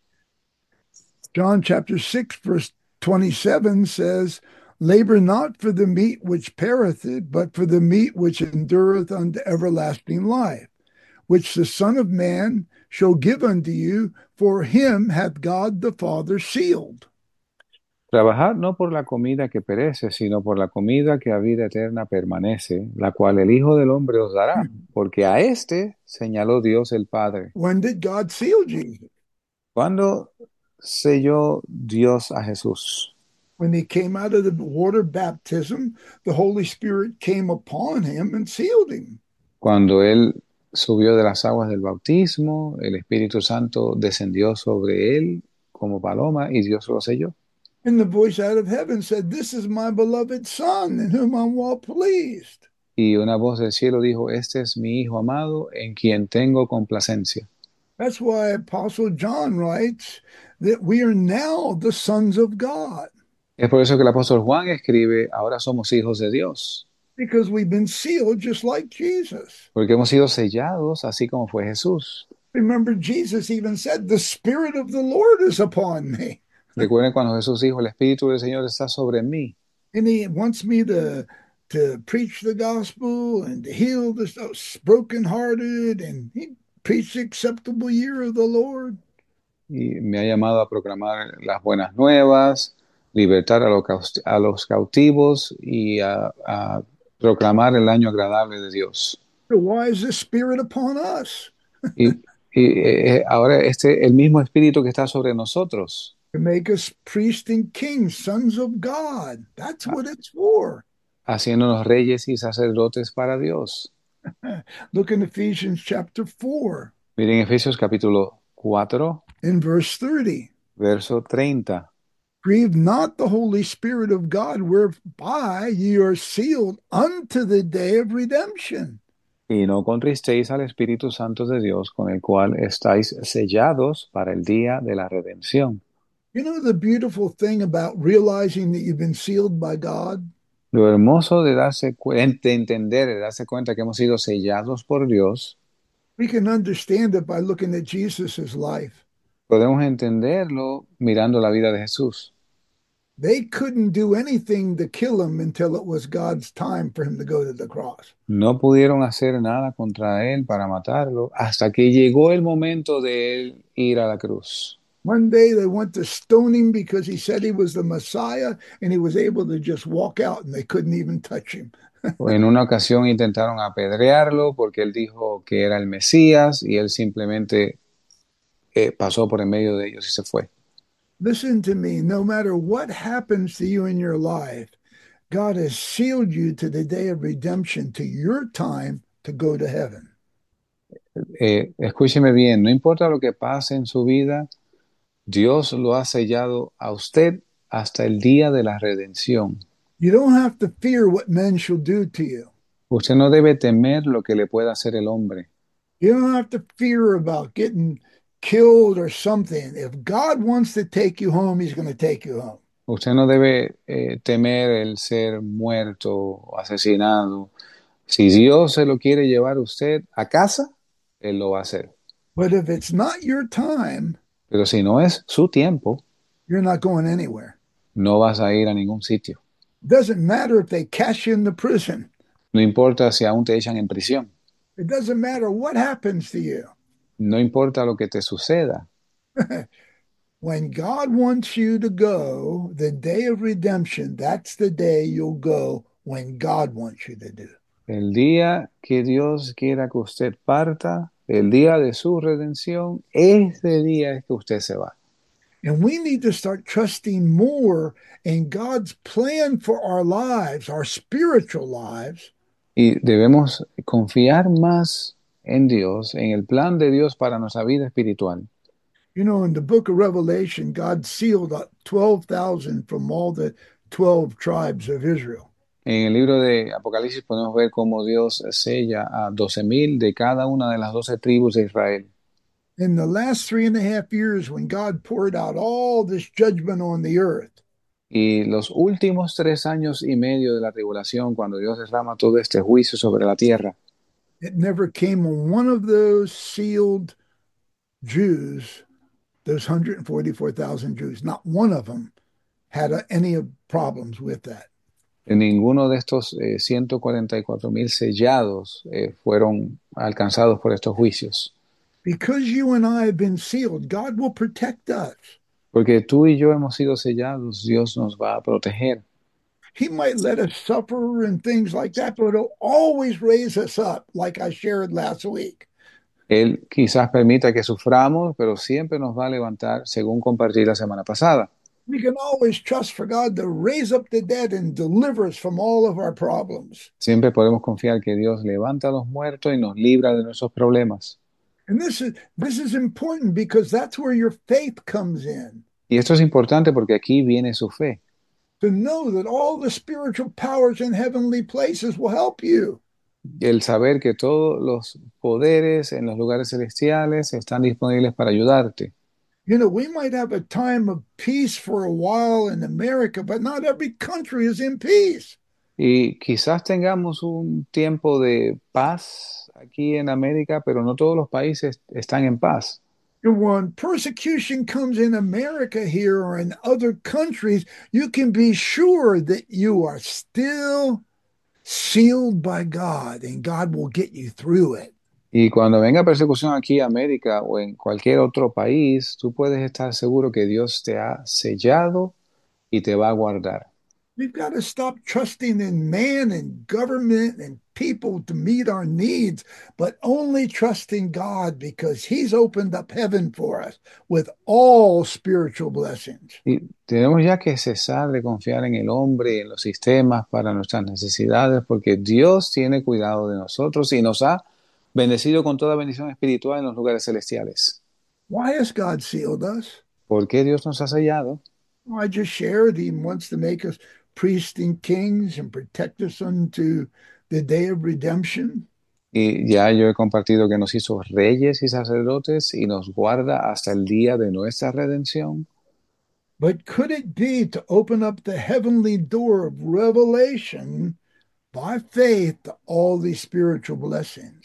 John chapter 6, verse 27 says, labor not for the meat which perisheth, but for the meat which endureth unto everlasting life, which the Son of Man shall give unto you, for him hath God the Father sealed. Trabajad no por la comida que perece, sino por la comida que a vida eterna permanece, la cual el Hijo del Hombre os dará, porque a éste señaló Dios el Padre. When did God seal Jesus? ¿Cuándo selló Dios a Jesús? When he came out of the water baptism, the Holy Spirit came upon him and sealed him. Cuando él subió de las aguas del bautismo, el Espíritu Santo descendió sobre él como paloma y Dios lo selló. And the voice out of heaven said, this is my beloved Son, in whom I'm well pleased. Y una voz del cielo dijo, este es mi Hijo amado, en quien tengo complacencia. That's why Apostle John writes that we are now the sons of God, Es por eso que el apóstol Juan escribe, ahora somos hijos de Dios, because we've been sealed just like Jesus. porque hemos sido sellados así como fue Jesús. Remember, Jesus even said, the Spirit of the Lord is upon me. Recuerden cuando Jesús dijo, el Espíritu del Señor está sobre mí And he wants me to preach the gospel and to heal the brokenhearted, and he preached the acceptable year of the Lord. y me ha llamado a proclamar las buenas nuevas, libertar a los cautivos y a proclamar el año agradable de Dios. So why is the Spirit upon us? Y, ahora el mismo Espíritu que está sobre nosotros, To make us priests and kings, sons of God. That's what it's for. haciéndonos reyes y sacerdotes para Dios. Look in Ephesians chapter 4, Miren Efesios capítulo 4, in verse 30. verso 30. Grieve not the Holy Spirit of God, whereby ye are sealed unto the day of redemption. Y no contristéis al Espíritu Santo de Dios, con el cual estáis sellados para el día de la redención. You know the beautiful thing about realizing that you've been sealed by God? Lo hermoso de darse cuenta, de entender, de darse cuenta que hemos sido sellados por Dios, We can understand it by looking at Jesus' life. podemos entenderlo mirando la vida de Jesús. They couldn't do anything to kill him until it was God's time for him to go to the cross. No pudieron hacer nada contra él para matarlo hasta que llegó el momento de él ir a la cruz. One day they went to stone him because he said he was the Messiah, and he was able to just walk out and they couldn't even touch him. En una ocasión intentaron apedrearlo porque él dijo que era el Mesías y él simplemente pasó por en medio de ellos y se fue. Listen to me, no matter what happens to you in your life, God has sealed you to the day of redemption, to your time to go to heaven. Escúcheme bien, no importa lo que pase en su vida, Dios lo ha sellado a usted hasta el día de la redención. You don't have to fear what men shall do to you. Usted no debe temer lo que le pueda hacer el hombre. You don't have to fear about getting killed or something. If God wants to take you home, he's going to take you home. Usted no debe temer el ser muerto o asesinado. Si Dios se lo quiere llevar a usted a casa, Él lo va a hacer. But if it's not your time, Pero si no es su tiempo, you're not going anywhere. no vas a ir a ningún sitio. It doesn't matter if they cash you in the prison. No importa si aún te echan en prisión. It doesn't matter what happens to you. No importa lo que te suceda. When God wants you to go, the day of redemption, that's the day you'll go when God wants you to do. El día que Dios quiera que usted parta, el día de su redención, ese día es que usted se va. And we need to start trusting more in God's plan for our lives, our spiritual lives, Y debemos confiar más en Dios, en el plan de Dios para nuestra vida espiritual. You know, in the book of Revelation, God sealed up 12,000 from all the 12 tribes of Israel. En el libro de Apocalipsis podemos ver cómo Dios sella a 12,000 de cada una de las 12 tribus de Israel. In the last 3.5 years, when God poured out all this judgment on the earth, Y los últimos 3 años y medio de la tribulación, cuando Dios derrama todo este juicio sobre la tierra, it never came on one of those sealed Jews, those 144,000 Jews, not one of them had any problems with that. ninguno de estos 144,000 sellados fueron alcanzados por estos juicios. Because you and I have been sealed, God will protect us. Porque tú y yo hemos sido sellados, Dios nos va a proteger. He might let us suffer and things like that, but he'll always raise us up, like I shared last week. Él quizás permita que suframos, pero siempre nos va a levantar, según compartí la semana pasada. We can always trust for God to raise up the dead and deliver us from all of our problems. Siempre podemos confiar que Dios levanta a los muertos y nos libra de nuestros problemas. And this is important because that's where your faith comes in. Y esto es importante porque aquí viene su fe. To know that all the spiritual powers in heavenly places will help you. El saber que todos los poderes en los lugares celestiales están disponibles para ayudarte. You know, we might have a time of peace for a while in America, but not every country is in peace. Y quizás tengamos un tiempo de paz aquí en América, pero no todos los países están en paz. And when persecution comes in America here or in other countries, you can be sure that you are still sealed by God and God will get you through it. Y cuando venga persecución aquí en América o en cualquier otro país, tú puedes estar seguro que Dios te ha sellado y te va a guardar. We've got to stop trusting in man and government and people to meet our needs, but only trusting God because He's opened up heaven for us with all spiritual blessings. Y tenemos ya que cesar de confiar en el hombre y en los sistemas para nuestras necesidades, porque Dios tiene cuidado de nosotros y nos ha bendecido con toda bendición espiritual en los lugares celestiales. Why has God sealed us? ¿Por qué Dios nos ha sellado? Well, I just shared He wants to make us priests and kings and protect us unto the day of redemption. Y ya yo he compartido que nos hizo reyes y sacerdotes y nos guarda hasta el día de nuestra redención. But could it be to open up the heavenly door of revelation by faith to all these spiritual blessings?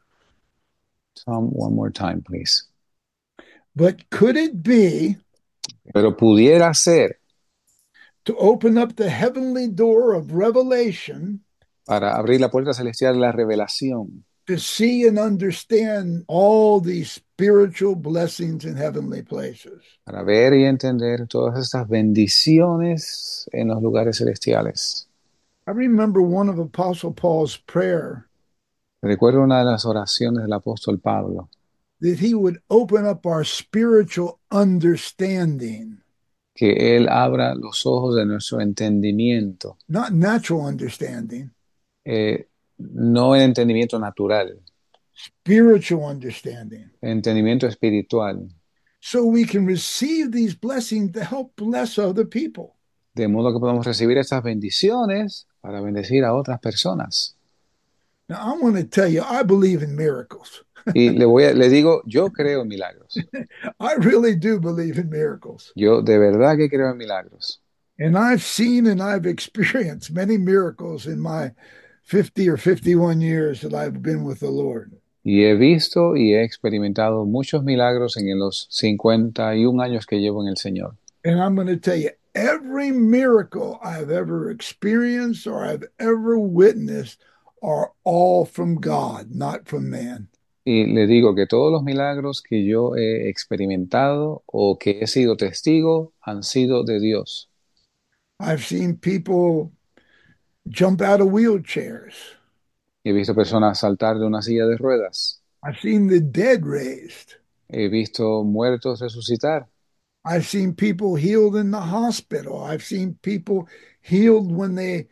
Tom, one more time, please. But could it be Pero pudiera ser to open up the heavenly door of revelation para abrir la puerta celestial de la revelación, to see and understand all these spiritual blessings in heavenly places? para ver y entender todas estas bendiciones en los lugares celestiales. I remember one of Apostle Paul's prayer Recuerdo una de las oraciones del apóstol Pablo, that he would open up our spiritual understanding, que Él abra los ojos de nuestro entendimiento, not natural understanding, no el entendimiento natural, spiritual understanding, el entendimiento espiritual, so we can receive these blessings to help bless other people. de modo que podamos recibir estas bendiciones para bendecir a otras personas. Now, I want to tell you, I believe in miracles. Y le digo, yo creo en milagros. I really do believe in miracles. Yo de verdad que creo en milagros. And I've seen and I've experienced many miracles in my 50 or 51 years that I've been with the Lord. Y he visto y he experimentado muchos milagros en los 51 años que llevo en el Señor. And I'm going to tell you, every miracle I've ever experienced or I've ever witnessed are all from God, not from man. Y le digo que todos los milagros que yo he experimentado o que he sido testigo han sido de Dios. I've seen people jump out of wheelchairs. He visto personas saltar de una silla de ruedas. I've seen the dead raised. He visto muertos resucitar. I've seen people healed in the hospital. I've seen people healed when they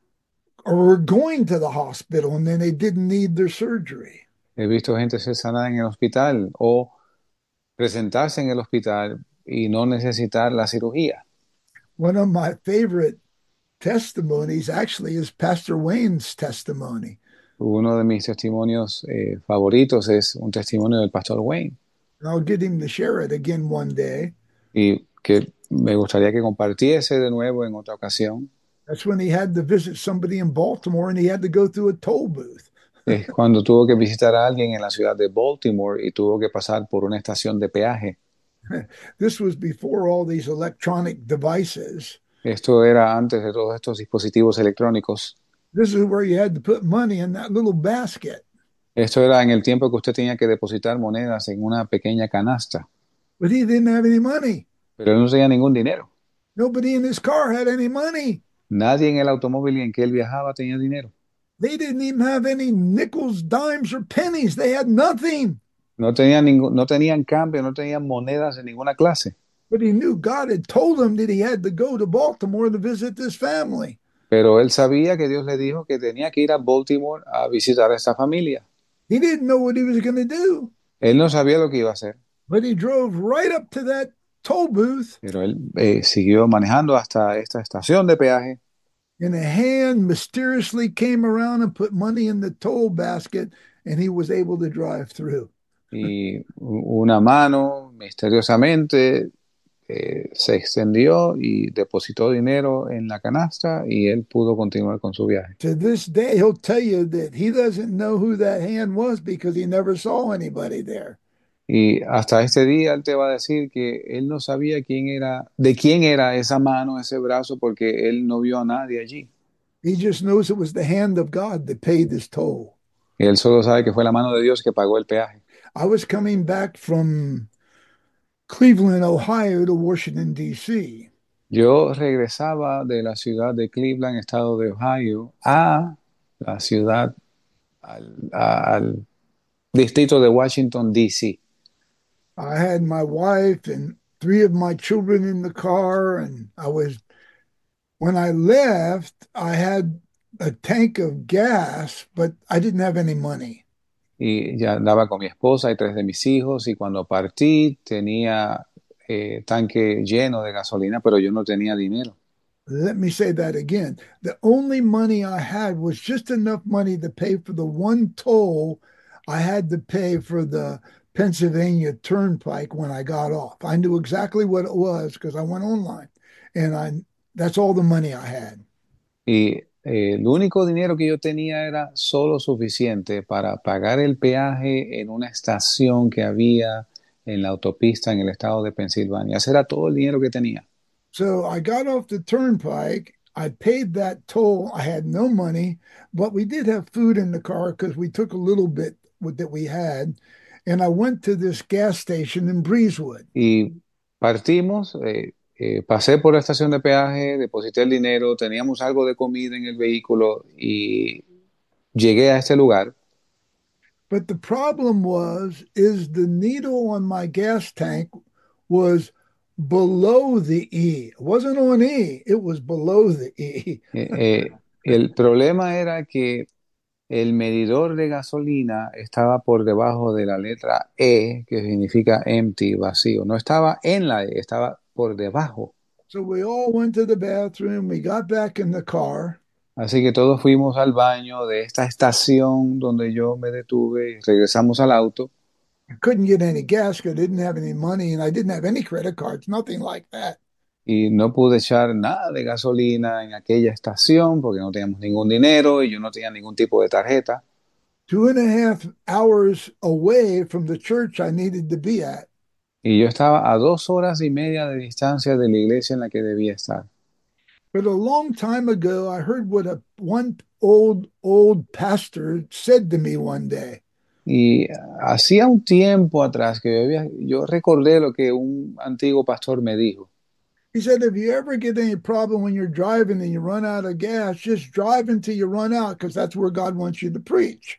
were going to the hospital and then they didn't need their surgery. He visto gente ser sanada en el hospital o presentarse en el hospital y no necesitar la cirugía. One of my favorite testimonies actually is Pastor Wayne's testimony. Uno de mis testimonios favoritos es un testimonio del pastor Wayne. And I'll get him to share it again one day. Y que me gustaría que compartiese de nuevo en otra ocasión. That's when he had to visit somebody in Baltimore and he had to go through a toll booth. Es cuando tuvo que visitar a alguien en la ciudad de Baltimore y tuvo que pasar por una estación de peaje. This was before all these electronic devices. Esto era antes de todos estos dispositivos electrónicos. This is where you had to put money in that little basket. Esto era en el tiempo que usted tenía que depositar monedas en una pequeña canasta. But he didn't have any money. Pero él no tenía ningún dinero. Nobody in his car had any money. Nadie en el automóvil en que él viajaba tenía dinero. They didn't even have any nickels, dimes, or pennies. They had nothing. No tenían cambio, no tenían monedas de ninguna clase. But he knew God had told him that he had to go to Baltimore to visit this family. Pero él sabía que Dios le dijo que tenía que ir a Baltimore a visitar a esta familia. He didn't know what he was going to do. Él no sabía lo que iba a hacer. But he drove right up to that toll booth. Pero él siguió manejando hasta esta estación de peaje. And a hand mysteriously came around and put money in the toll basket, and he was able to drive through. Y una mano misteriosamente se extendió y depositó dinero en la canasta y él pudo continuar con su viaje. To this day, he'll tell you that he doesn't know who that hand was because he never saw anybody there. Y hasta este día él te va a decir que él no sabía de quién era esa mano, ese brazo, porque él no vio a nadie allí. He just knows it was the hand of God that paid this toll. Él solo sabe que fue la mano de Dios que pagó el peaje. I was coming back from Cleveland, Ohio to Washington, D.C. Yo regresaba de la ciudad de Cleveland, estado de Ohio, a la ciudad, al distrito de Washington, D.C. I had my wife and three of my children in the car, and when I left, I had a tank of gas, but I didn't have any money. Y ya andaba con mi esposa y tres de mis hijos, y cuando partí tenía tanque lleno de gasolina, pero yo no tenía dinero. Let me say that again. The only money I had was just enough money to pay for the one toll I had to pay for the Pennsylvania Turnpike when I got off. I knew exactly what it was because I went online, and that's all the money I had. Y el único dinero que yo tenía era solo suficiente para pagar el peaje en una estación que había en la autopista en el estado de Pensilvania. Ese era todo el dinero que tenía. So I got off the turnpike. I paid that toll. I had no money, but we did have food in the car because we took a little bit that we had. And I went to this gas station in Breezewood. Y partimos, pasé por la estación de peaje, deposité el dinero, teníamos algo de comida en el vehículo y llegué a este lugar. But the problem is the needle on my gas tank was below the E. It wasn't on E, it was below the E. El problema era que el medidor de gasolina estaba por debajo de la letra E, que significa empty, vacío. No estaba en la E, estaba por debajo. So we all went to the bathroom. We got back in the car. Así que todos fuimos al baño de esta estación donde yo me detuve y regresamos al auto I couldn't get any gas because I didn't have any money and I didn't have any credit cards, nothing like that. y no pude echar nada de gasolina en aquella estación porque no teníamos ningún dinero y yo no tenía ningún tipo de tarjeta. 2.5 hours away from the church I needed to be at. Y yo estaba a 2 horas y media de distancia de la iglesia en la que debía estar. But a long time ago, I heard what one old pastor said to me one day. Y hacía un tiempo atrás que yo recordé lo que un antiguo pastor me dijo. He said, if you ever get any problem when you're driving and you run out of gas, just drive until you run out because that's where God wants you to preach.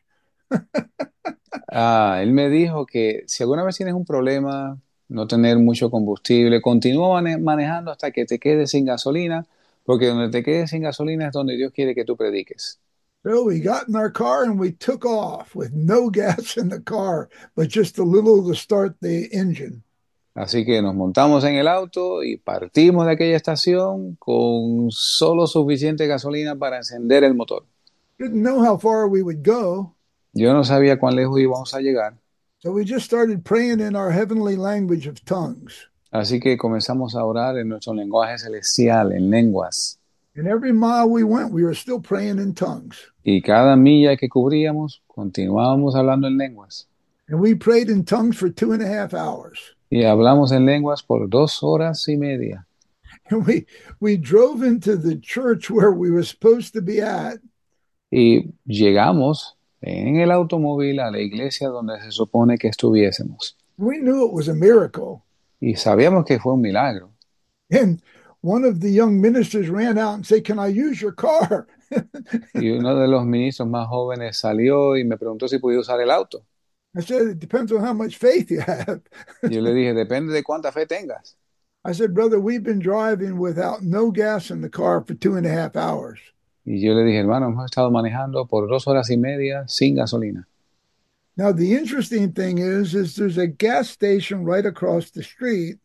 Él me dijo que si alguna vez tienes un problema, no tener mucho combustible, continúa manejando hasta que te quedes sin gasolina, porque donde te quedes sin gasolina es donde Dios quiere que tú prediques. So we got in our car and we took off with no gas in the car, but just a little to start the engine. Así que nos montamos en el auto y partimos de aquella estación con solo suficiente gasolina para encender el motor. Didn't know how far we would go. Yo no sabía cuán lejos íbamos a llegar, So we just started praying in our heavenly language of tongues. así que comenzamos a orar en nuestro lenguaje celestial, en lenguas. And every mile we went, we were still praying in tongues. Y cada milla que cubríamos, continuábamos hablando en lenguas. And we prayed in tongues for 2.5 hours. Y hablamos en lenguas por 2 horas y media. And we drove into the church where we were supposed to be at. Y llegamos en el automóvil a la iglesia donde se supone que estuviésemos. We knew it was a miracle. Y sabíamos que fue un milagro. And one of the young ministers ran out and said, "Can I use your car?" Y uno de los ministros más jóvenes salió y me preguntó si podía usar el auto. I said, "It depends on how much faith you have." Yo le dije, depende de cuánta fe tengas. I said, "Brother, we've been driving without no gas in the car for 2.5 hours." Y yo le dije, hermano, hemos estado manejando por 2 horas y media sin gasolina. Now, the interesting thing is there's a gas station right across the street.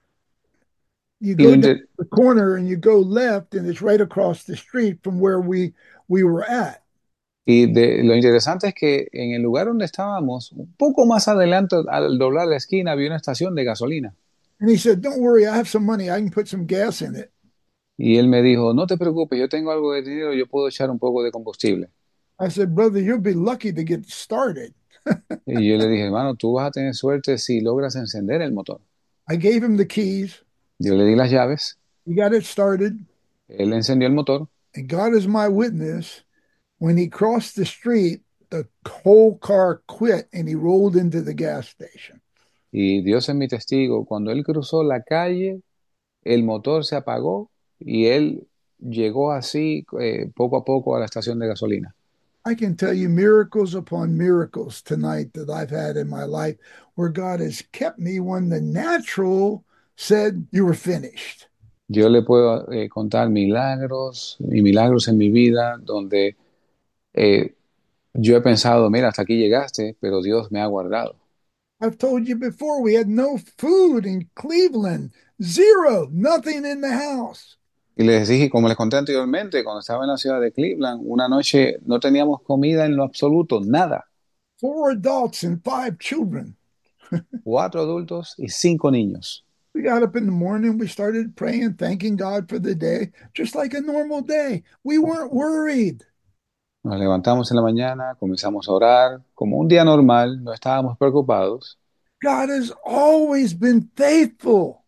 You Y go lo, down inter- the corner and you go left, and it's right across the street from where we were at. lo interesante es que en el lugar donde estábamos, un poco más adelante, al doblar la esquina, había una estación de gasolina. And he said, "Don't worry, I have some money. I can put some gas in it." Y él me dijo, no te preocupes, yo tengo algo de dinero, yo puedo echar un poco de combustible. I said, "Brother, you'll be lucky to get started." Y yo le dije, hermano, tú vas a tener suerte si logras encender el motor. I gave him the keys. Yo le di las llaves, He got it started. él encendió el motor And God is my witness. When he crossed the street, the whole car quit and he rolled into the gas station. y Dios es mi testigo. Cuando él cruzó la calle, el motor se apagó y él llegó así poco a poco a la estación de gasolina. I can tell you miracles upon miracles tonight that I've had in my life where God has kept me when the natural said you were finished. Yo le puedo contar milagros y milagros en mi vida donde eh, yo he pensado, mira, hasta aquí llegaste, pero Dios me ha guardado. I've told you before, we had no food in Cleveland, zero, nothing in the house. Y les dije, como les conté anteriormente, cuando estaba en la ciudad de Cleveland, una noche no teníamos comida en lo absoluto, nada. 4 adults and 5 children. 4 adultos y 5 niños. We got up in the morning, we started praying, thanking God for the day, just like a normal day. We weren't worried. Nos levantamos en la mañana, comenzamos a orar, como un día normal, no estábamos preocupados. God has always been faithful.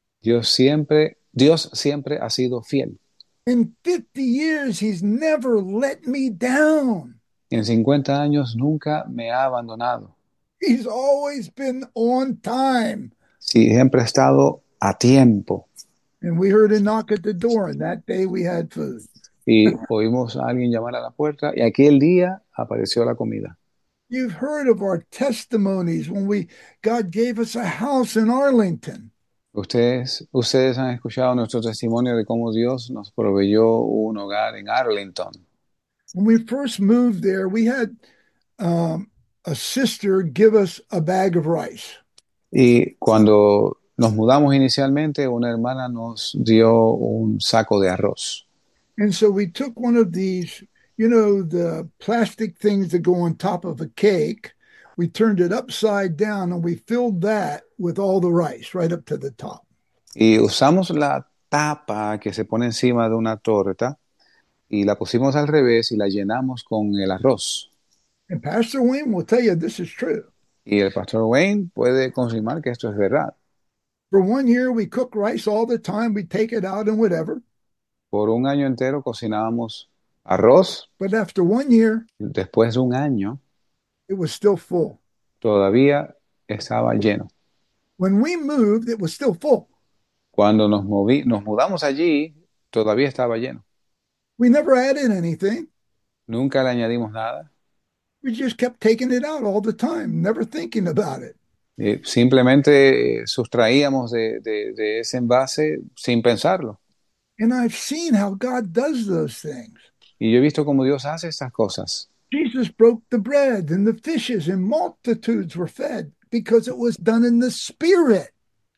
Dios siempre ha sido fiel. In 50 years, he's never let me down. En 50 años nunca me ha abandonado. He's always been on time. Siempre ha estado a tiempo. And we heard a knock at the door, and that day we had food. Y oímos a alguien llamar a la puerta y aquel día apareció la comida. You've heard of our testimonies when God gave us a house in Arlington. Ustedes han escuchado nuestro testimonio de cómo Dios nos proveyó un hogar en Arlington. When we first moved there, we had a sister give us a bag of rice. Y cuando nos mudamos inicialmente, una hermana nos dio un saco de arroz. And so we took one of these, the plastic things that go on top of a cake. We turned it upside down and we filled that with all the rice right up to the top. Y usamos la tapa que se pone encima de una torta y la pusimos al revés y la llenamos con el arroz. And Pastor Wayne will tell you this is true. Y el pastor Wayne puede confirmar que esto es verdad. For 1 year, we cooked rice all the time. We take it out and whatever. Por un año entero cocinábamos arroz. But after 1 year, Después de un año, it was still full. todavía estaba lleno. When we moved, it was still full. Cuando nos mudamos allí, todavía estaba lleno. We never added anything. Nunca le añadimos nada. We just kept taking it out all the time, never thinking about it. Simplemente sustraíamos de ese envase sin pensarlo. And I've seen how God does those things. Y yo he visto cómo Dios hace estas cosas. Jesus broke the bread and the fishes, and multitudes were fed because it was done in the Spirit.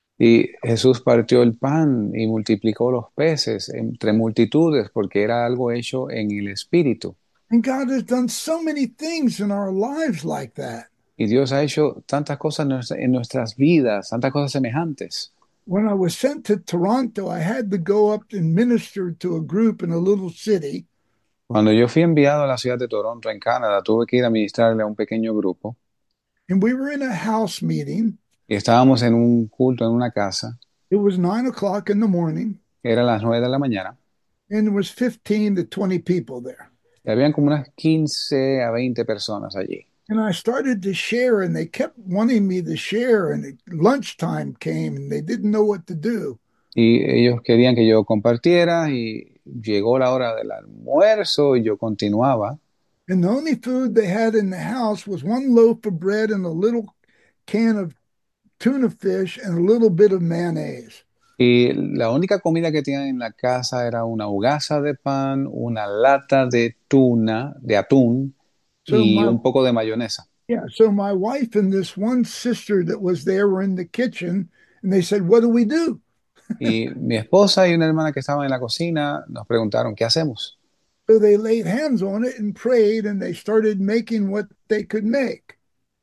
Y Jesús partió el pan y multiplicó los peces entre multitudes porque era algo hecho en el Espíritu. And God has done so many things in our lives like that. Y Dios ha hecho tantas cosas en nuestras vidas, tantas cosas semejantes. When I was sent to Toronto, I had to go up and minister to a group in a little city. Cuando yo fui enviado a la ciudad de Toronto, en Canadá, tuve que ir a ministrarle a un pequeño grupo. And we were in a house meeting. Y estábamos en un culto en una casa. It was 9 o'clock in the morning. Era las 9 de la mañana. And there was 15 to 20 people there. Y habían como unas 15 a 20 personas allí. And I started to share, and they kept wanting me to share, and lunchtime came, and they didn't know what to do. Y ellos querían que yo compartiera, y llegó la hora del almuerzo, y yo continuaba. And the only food they had in the house was one loaf of bread and a little can of tuna fish and a little bit of mayonnaise. Y la única comida que tenían en la casa era una hogaza de pan, una lata de tuna, de atún, So y my un poco de mayonesa. so my wife and this one sister that was there were in the kitchen, and they said, "What do we do?" Y mi esposa y una hermana que estaban en la cocina nos preguntaron, ¿qué hacemos? So they laid hands on it and prayed, and they started making what they could make.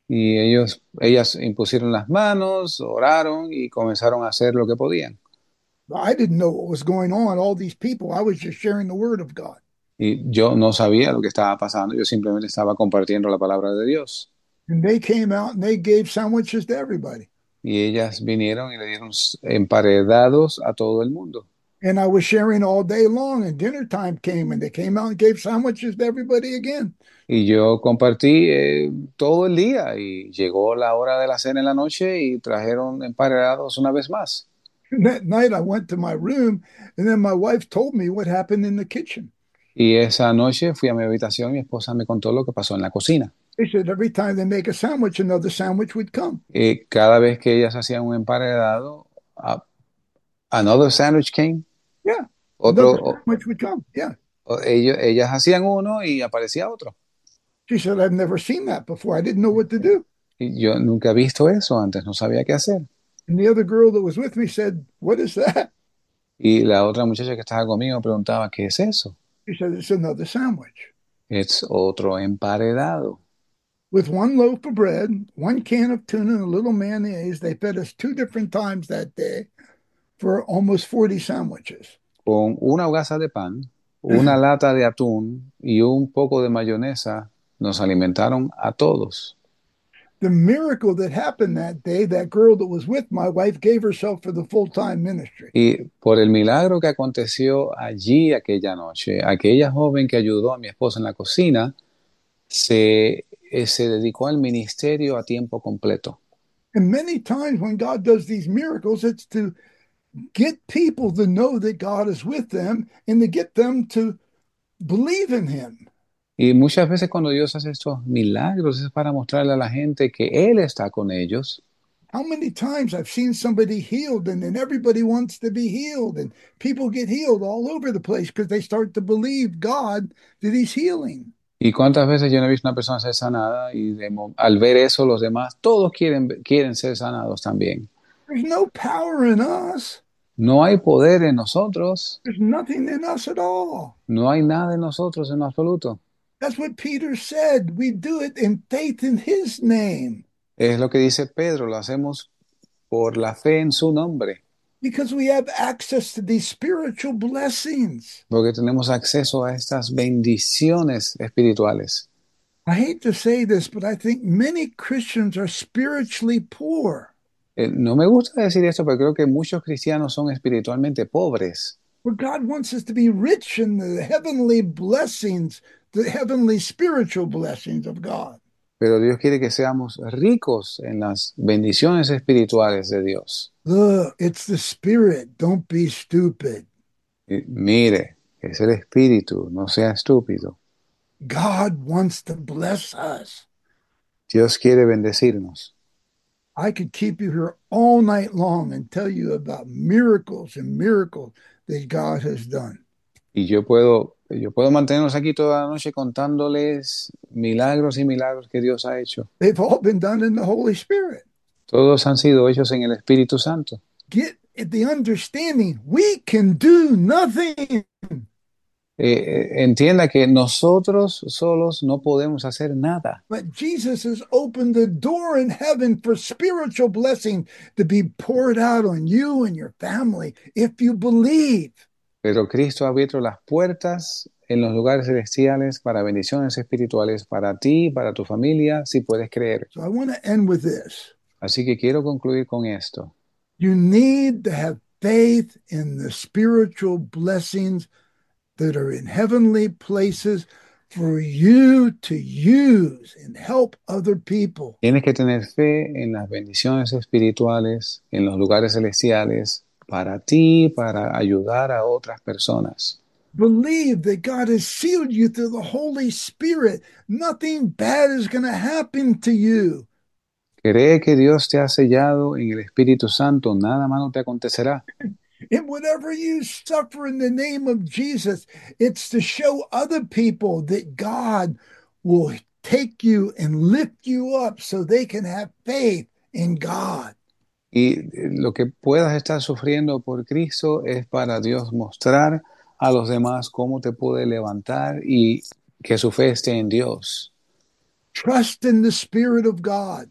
Y ellas impusieron las manos, oraron y comenzaron a hacer lo que podían. I didn't know what was going on, all these people. I was just sharing the word of God. Y yo no sabía lo que estaba pasando, yo simplemente estaba compartiendo la palabra de Dios. And they came out and they gave sandwiches to everybody. Y ellas vinieron y le dieron emparedados a todo el mundo. And I was sharing all day long, and dinner time came, and they came out and gave sandwiches to everybody again. Y yo compartí todo el día, y llegó la hora de la cena en la noche y trajeron emparedados una vez más. And that night I went to my room, and then my wife told me what happened in the kitchen. Y esa noche fui a mi habitación y mi esposa me contó lo que pasó en la cocina. They said every time they make a sandwich, another sandwich would come. Cada vez que ellas hacían un emparedado, another sandwich came. Yeah, Otro, another sandwich would come. Yeah. ellas hacían uno y aparecía otro. She said, I've never seen that before. I didn't know what to do. Y yo nunca he visto eso antes, no sabía qué hacer. And the other girl that was with me said, what is that? Y la otra muchacha que estaba conmigo preguntaba, ¿qué es eso? She said, it's another sandwich. Es otro emparedado. With one loaf of bread, one can of tuna, and a little mayonnaise, they fed us 2 different times that day for almost 40 sandwiches. Con una hogaza de pan, una lata de atún y un poco de mayonesa, nos alimentaron a todos. The miracle that happened that day, that girl that was with my wife gave herself for the full-time ministry. Y por el milagro que aconteció allí aquella noche, aquella joven que ayudó a mi esposa en la cocina se dedicó al ministerio a tiempo completo. And many times when God does these miracles, it's to get people to know that God is with them and to get them to believe in Him. Y muchas veces cuando Dios hace estos milagros es para mostrarle a la gente que Él está con ellos. How many times I've seen somebody healed and then everybody wants to be healed and people get healed all over the place because they start to believe God that he's healing. ¿Y cuántas veces yo no he visto una persona ser sanada y al ver eso los demás, todos quieren ser sanados también? There's no power in us. No hay poder en nosotros, There's nothing in us at all. no hay nada en nosotros en lo absoluto. That's what Peter said. We do it in faith in his name Es lo que dice Pedro, lo hacemos por la fe en su nombre, because we have access to these spiritual blessings. porque tenemos acceso a estas bendiciones espirituales. I hate to say this, but I think many Christians are spiritually poor. No me gusta decir esto, pero creo que muchos cristianos son espiritualmente pobres. Where God wants us to be rich in the heavenly blessings, the heavenly spiritual blessings of God. Pero Dios quiere que seamos ricos en las bendiciones espirituales de Dios. Look, it's the Spirit. Don't be stupid. Y mire, es el Espíritu, no sea estúpido. God wants to bless us. Dios quiere bendecirnos. I could keep you here all night long and tell you about miracles and miracles that God has done. Y yo puedo mantenernos aquí toda la noche contándoles milagros y milagros que Dios ha hecho. They've all been done in the Holy Spirit. Todos han sido hechos en el Espíritu Santo. Get the understanding. We can do nothing. Entienda que nosotros solos no podemos hacer nada. But Jesus has opened the door in heaven for spiritual blessing to be poured out on you and your family if you believe. Pero Cristo ha abierto las puertas en los lugares celestiales para bendiciones espirituales para ti, para tu familia, si puedes creer. So I want to end with this. Así que quiero concluir con esto. You need to have faith in the spiritual blessings that are in heavenly places for you to use and help other people. Tienes que tener fe en las bendiciones espirituales, en los lugares celestiales, para ti, para ayudar a otras personas. Believe that God has sealed you through the Holy Spirit. Nothing bad is going to happen to you. Cree que Dios te ha sellado en el Espíritu Santo, nada malo te acontecerá. And whatever you suffer in the name of Jesus, it's to show other people that God will take you and lift you up so they can have faith in God. Y lo que puedas estar sufriendo por Cristo es para Dios mostrar a los demás cómo te puede levantar y que su fe esté en Dios. Trust in the Spirit of God.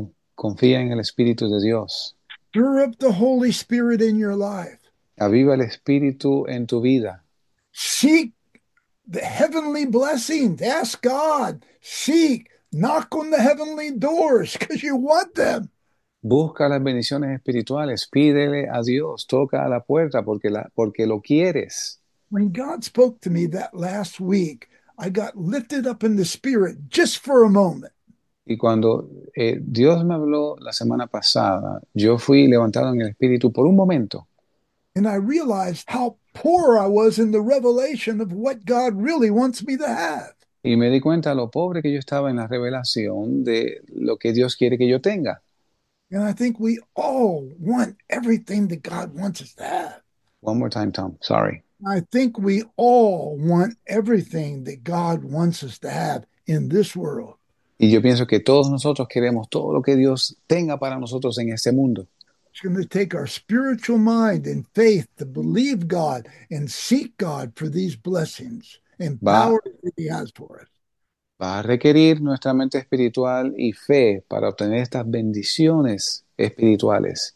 Confía en el Espíritu de Dios. Stir up the Holy Spirit in your life. Aviva el Espíritu en tu vida. Seek the heavenly blessings. Ask God. Seek. Knock on the heavenly doors because you want them. Busca las bendiciones espirituales. Pídele a Dios. Toca a la puerta porque lo quieres. When God spoke to me that last week, I got lifted up in the Spirit just for a moment. Y cuando Dios me habló la semana pasada, yo fui levantado en el Espíritu por un momento. And I realized how poor I was in the revelation of what God really wants me to have. Y me di cuenta de lo pobre que yo estaba en la revelación de lo que Dios quiere que yo tenga. And I think we all want everything that God wants us to have. One more time, Tom. Sorry. I think we all want everything that God wants us to have in this world. Y yo pienso que todos nosotros queremos todo lo que Dios tenga para nosotros en este mundo. It's going to take our spiritual mind and faith to believe God and seek God for these blessings and power that He has for us. Va a requerir nuestra mente espiritual y fe para obtener estas bendiciones espirituales.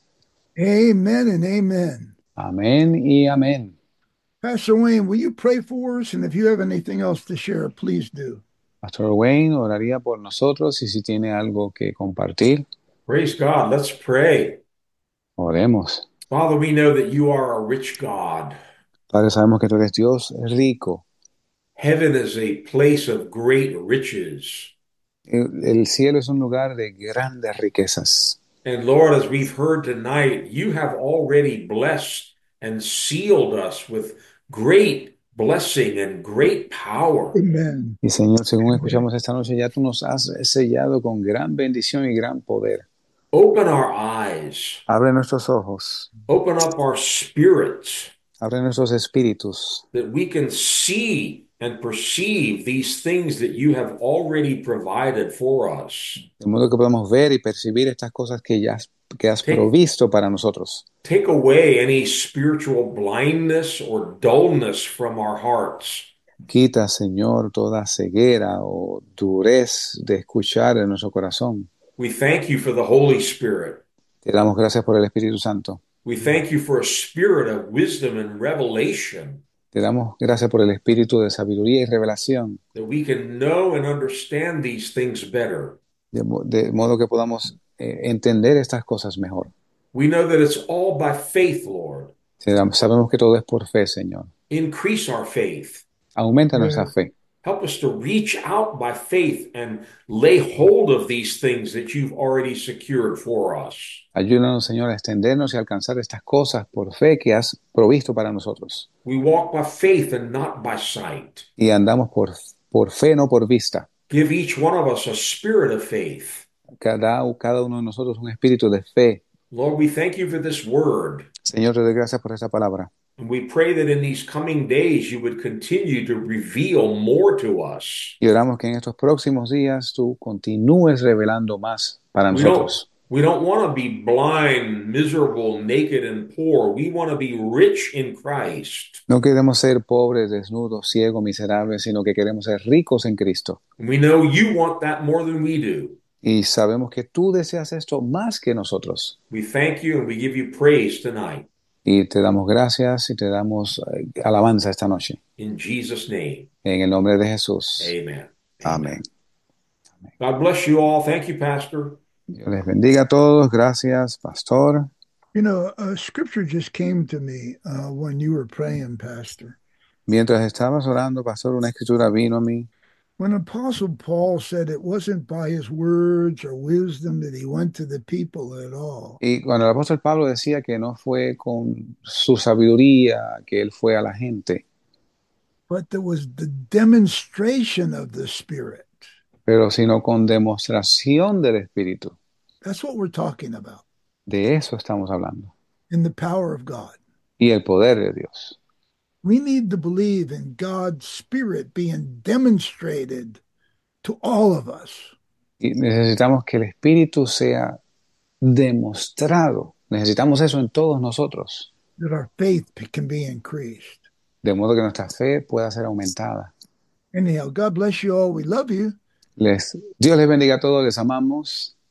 Amen and amen. Amén y amén. Pastor Wayne, will you pray for us? And if you have anything else to share, please do. Pastor Wayne oraría por nosotros y si tiene algo que compartir, Praise God. Let's pray. oremos. Father, we know that you are a rich God. Padre, sabemos que tú eres Dios rico. Heaven is a place of great riches. El cielo es un lugar de grandes riquezas. And Lord, as we've heard tonight, you have already blessed and sealed us with great blessing and great power. Amen. Y Señor, según escuchamos esta noche, ya tú nos has sellado con gran bendición y gran poder. Open our eyes, Abre nuestros ojos, open up our spirits, abre nuestros espíritus, that we can see and perceive these things that you have already provided for us. de modo que podamos ver y percibir estas cosas que has Take, provisto para nosotros. take away any spiritual blindness or dullness from our hearts. Quita, Señor, toda ceguera o durez de escuchar en nuestro corazón. We thank you for the Holy Spirit. Te damos gracias por el Espíritu Santo. We thank you for a spirit of wisdom and revelation, Te damos gracias por el espíritu de sabiduría y revelación, that we can know and understand these things better. de modo que podamos entender estas cosas mejor. We know that it's all by faith, Lord. Sabemos que todo es por fe, Señor. Increase our faith. Aumenta nuestra fe. Help us to reach out by faith and lay hold of these things that you've already secured for us. Ayúdanos, Señor, a extendernos y alcanzar estas cosas por fe que has provisto para nosotros. We walk by faith and not by sight. Y andamos por fe, no por vista. Give each one of us a spirit of faith. Cada uno de nosotros un espíritu de fe. Lord, we thank you for this word. Señor, te doy gracias por esta palabra. And we pray that in these coming days you would continue to reveal more to us. Y oramos que en estos próximos días tú continúes revelando más para nosotros. We don't want to be blind, miserable, naked, and poor. We want to be rich in Christ. No queremos ser pobres, desnudos, ciegos, miserables, sino que queremos ser ricos en Cristo. And we know you want that more than we do. Y sabemos que tú deseas esto más que nosotros. We thank you and we give you praise tonight. Y te damos gracias y te damos alabanza esta noche. In Jesus' name, En el nombre de Jesús. amen. Amén. God bless you all. Thank you, Pastor. Dios les bendiga a todos. Gracias, pastor. You know, a scripture just came to me when you were praying, Pastor. Mientras estabas orando, pastor, una escritura vino a mí. When Apostle Paul said it wasn't by his words or wisdom that he went to the people at all, Y cuando el apóstol Pablo decía que no fue con su sabiduría que él fue a la gente, but there was the demonstration of the Spirit. pero sino con demostración del Espíritu. That's what we're talking about De eso estamos hablando. in the power of God. Y el poder de Dios. We need to believe in God's Spirit being demonstrated to all of us. Y necesitamos que el Espíritu sea demostrado. Necesitamos eso en todos nosotros. That our faith can be increased. De modo que nuestra fe pueda ser aumentada. Anyhow, God bless you all. We love you. Dios les bendiga a todos, les amamos.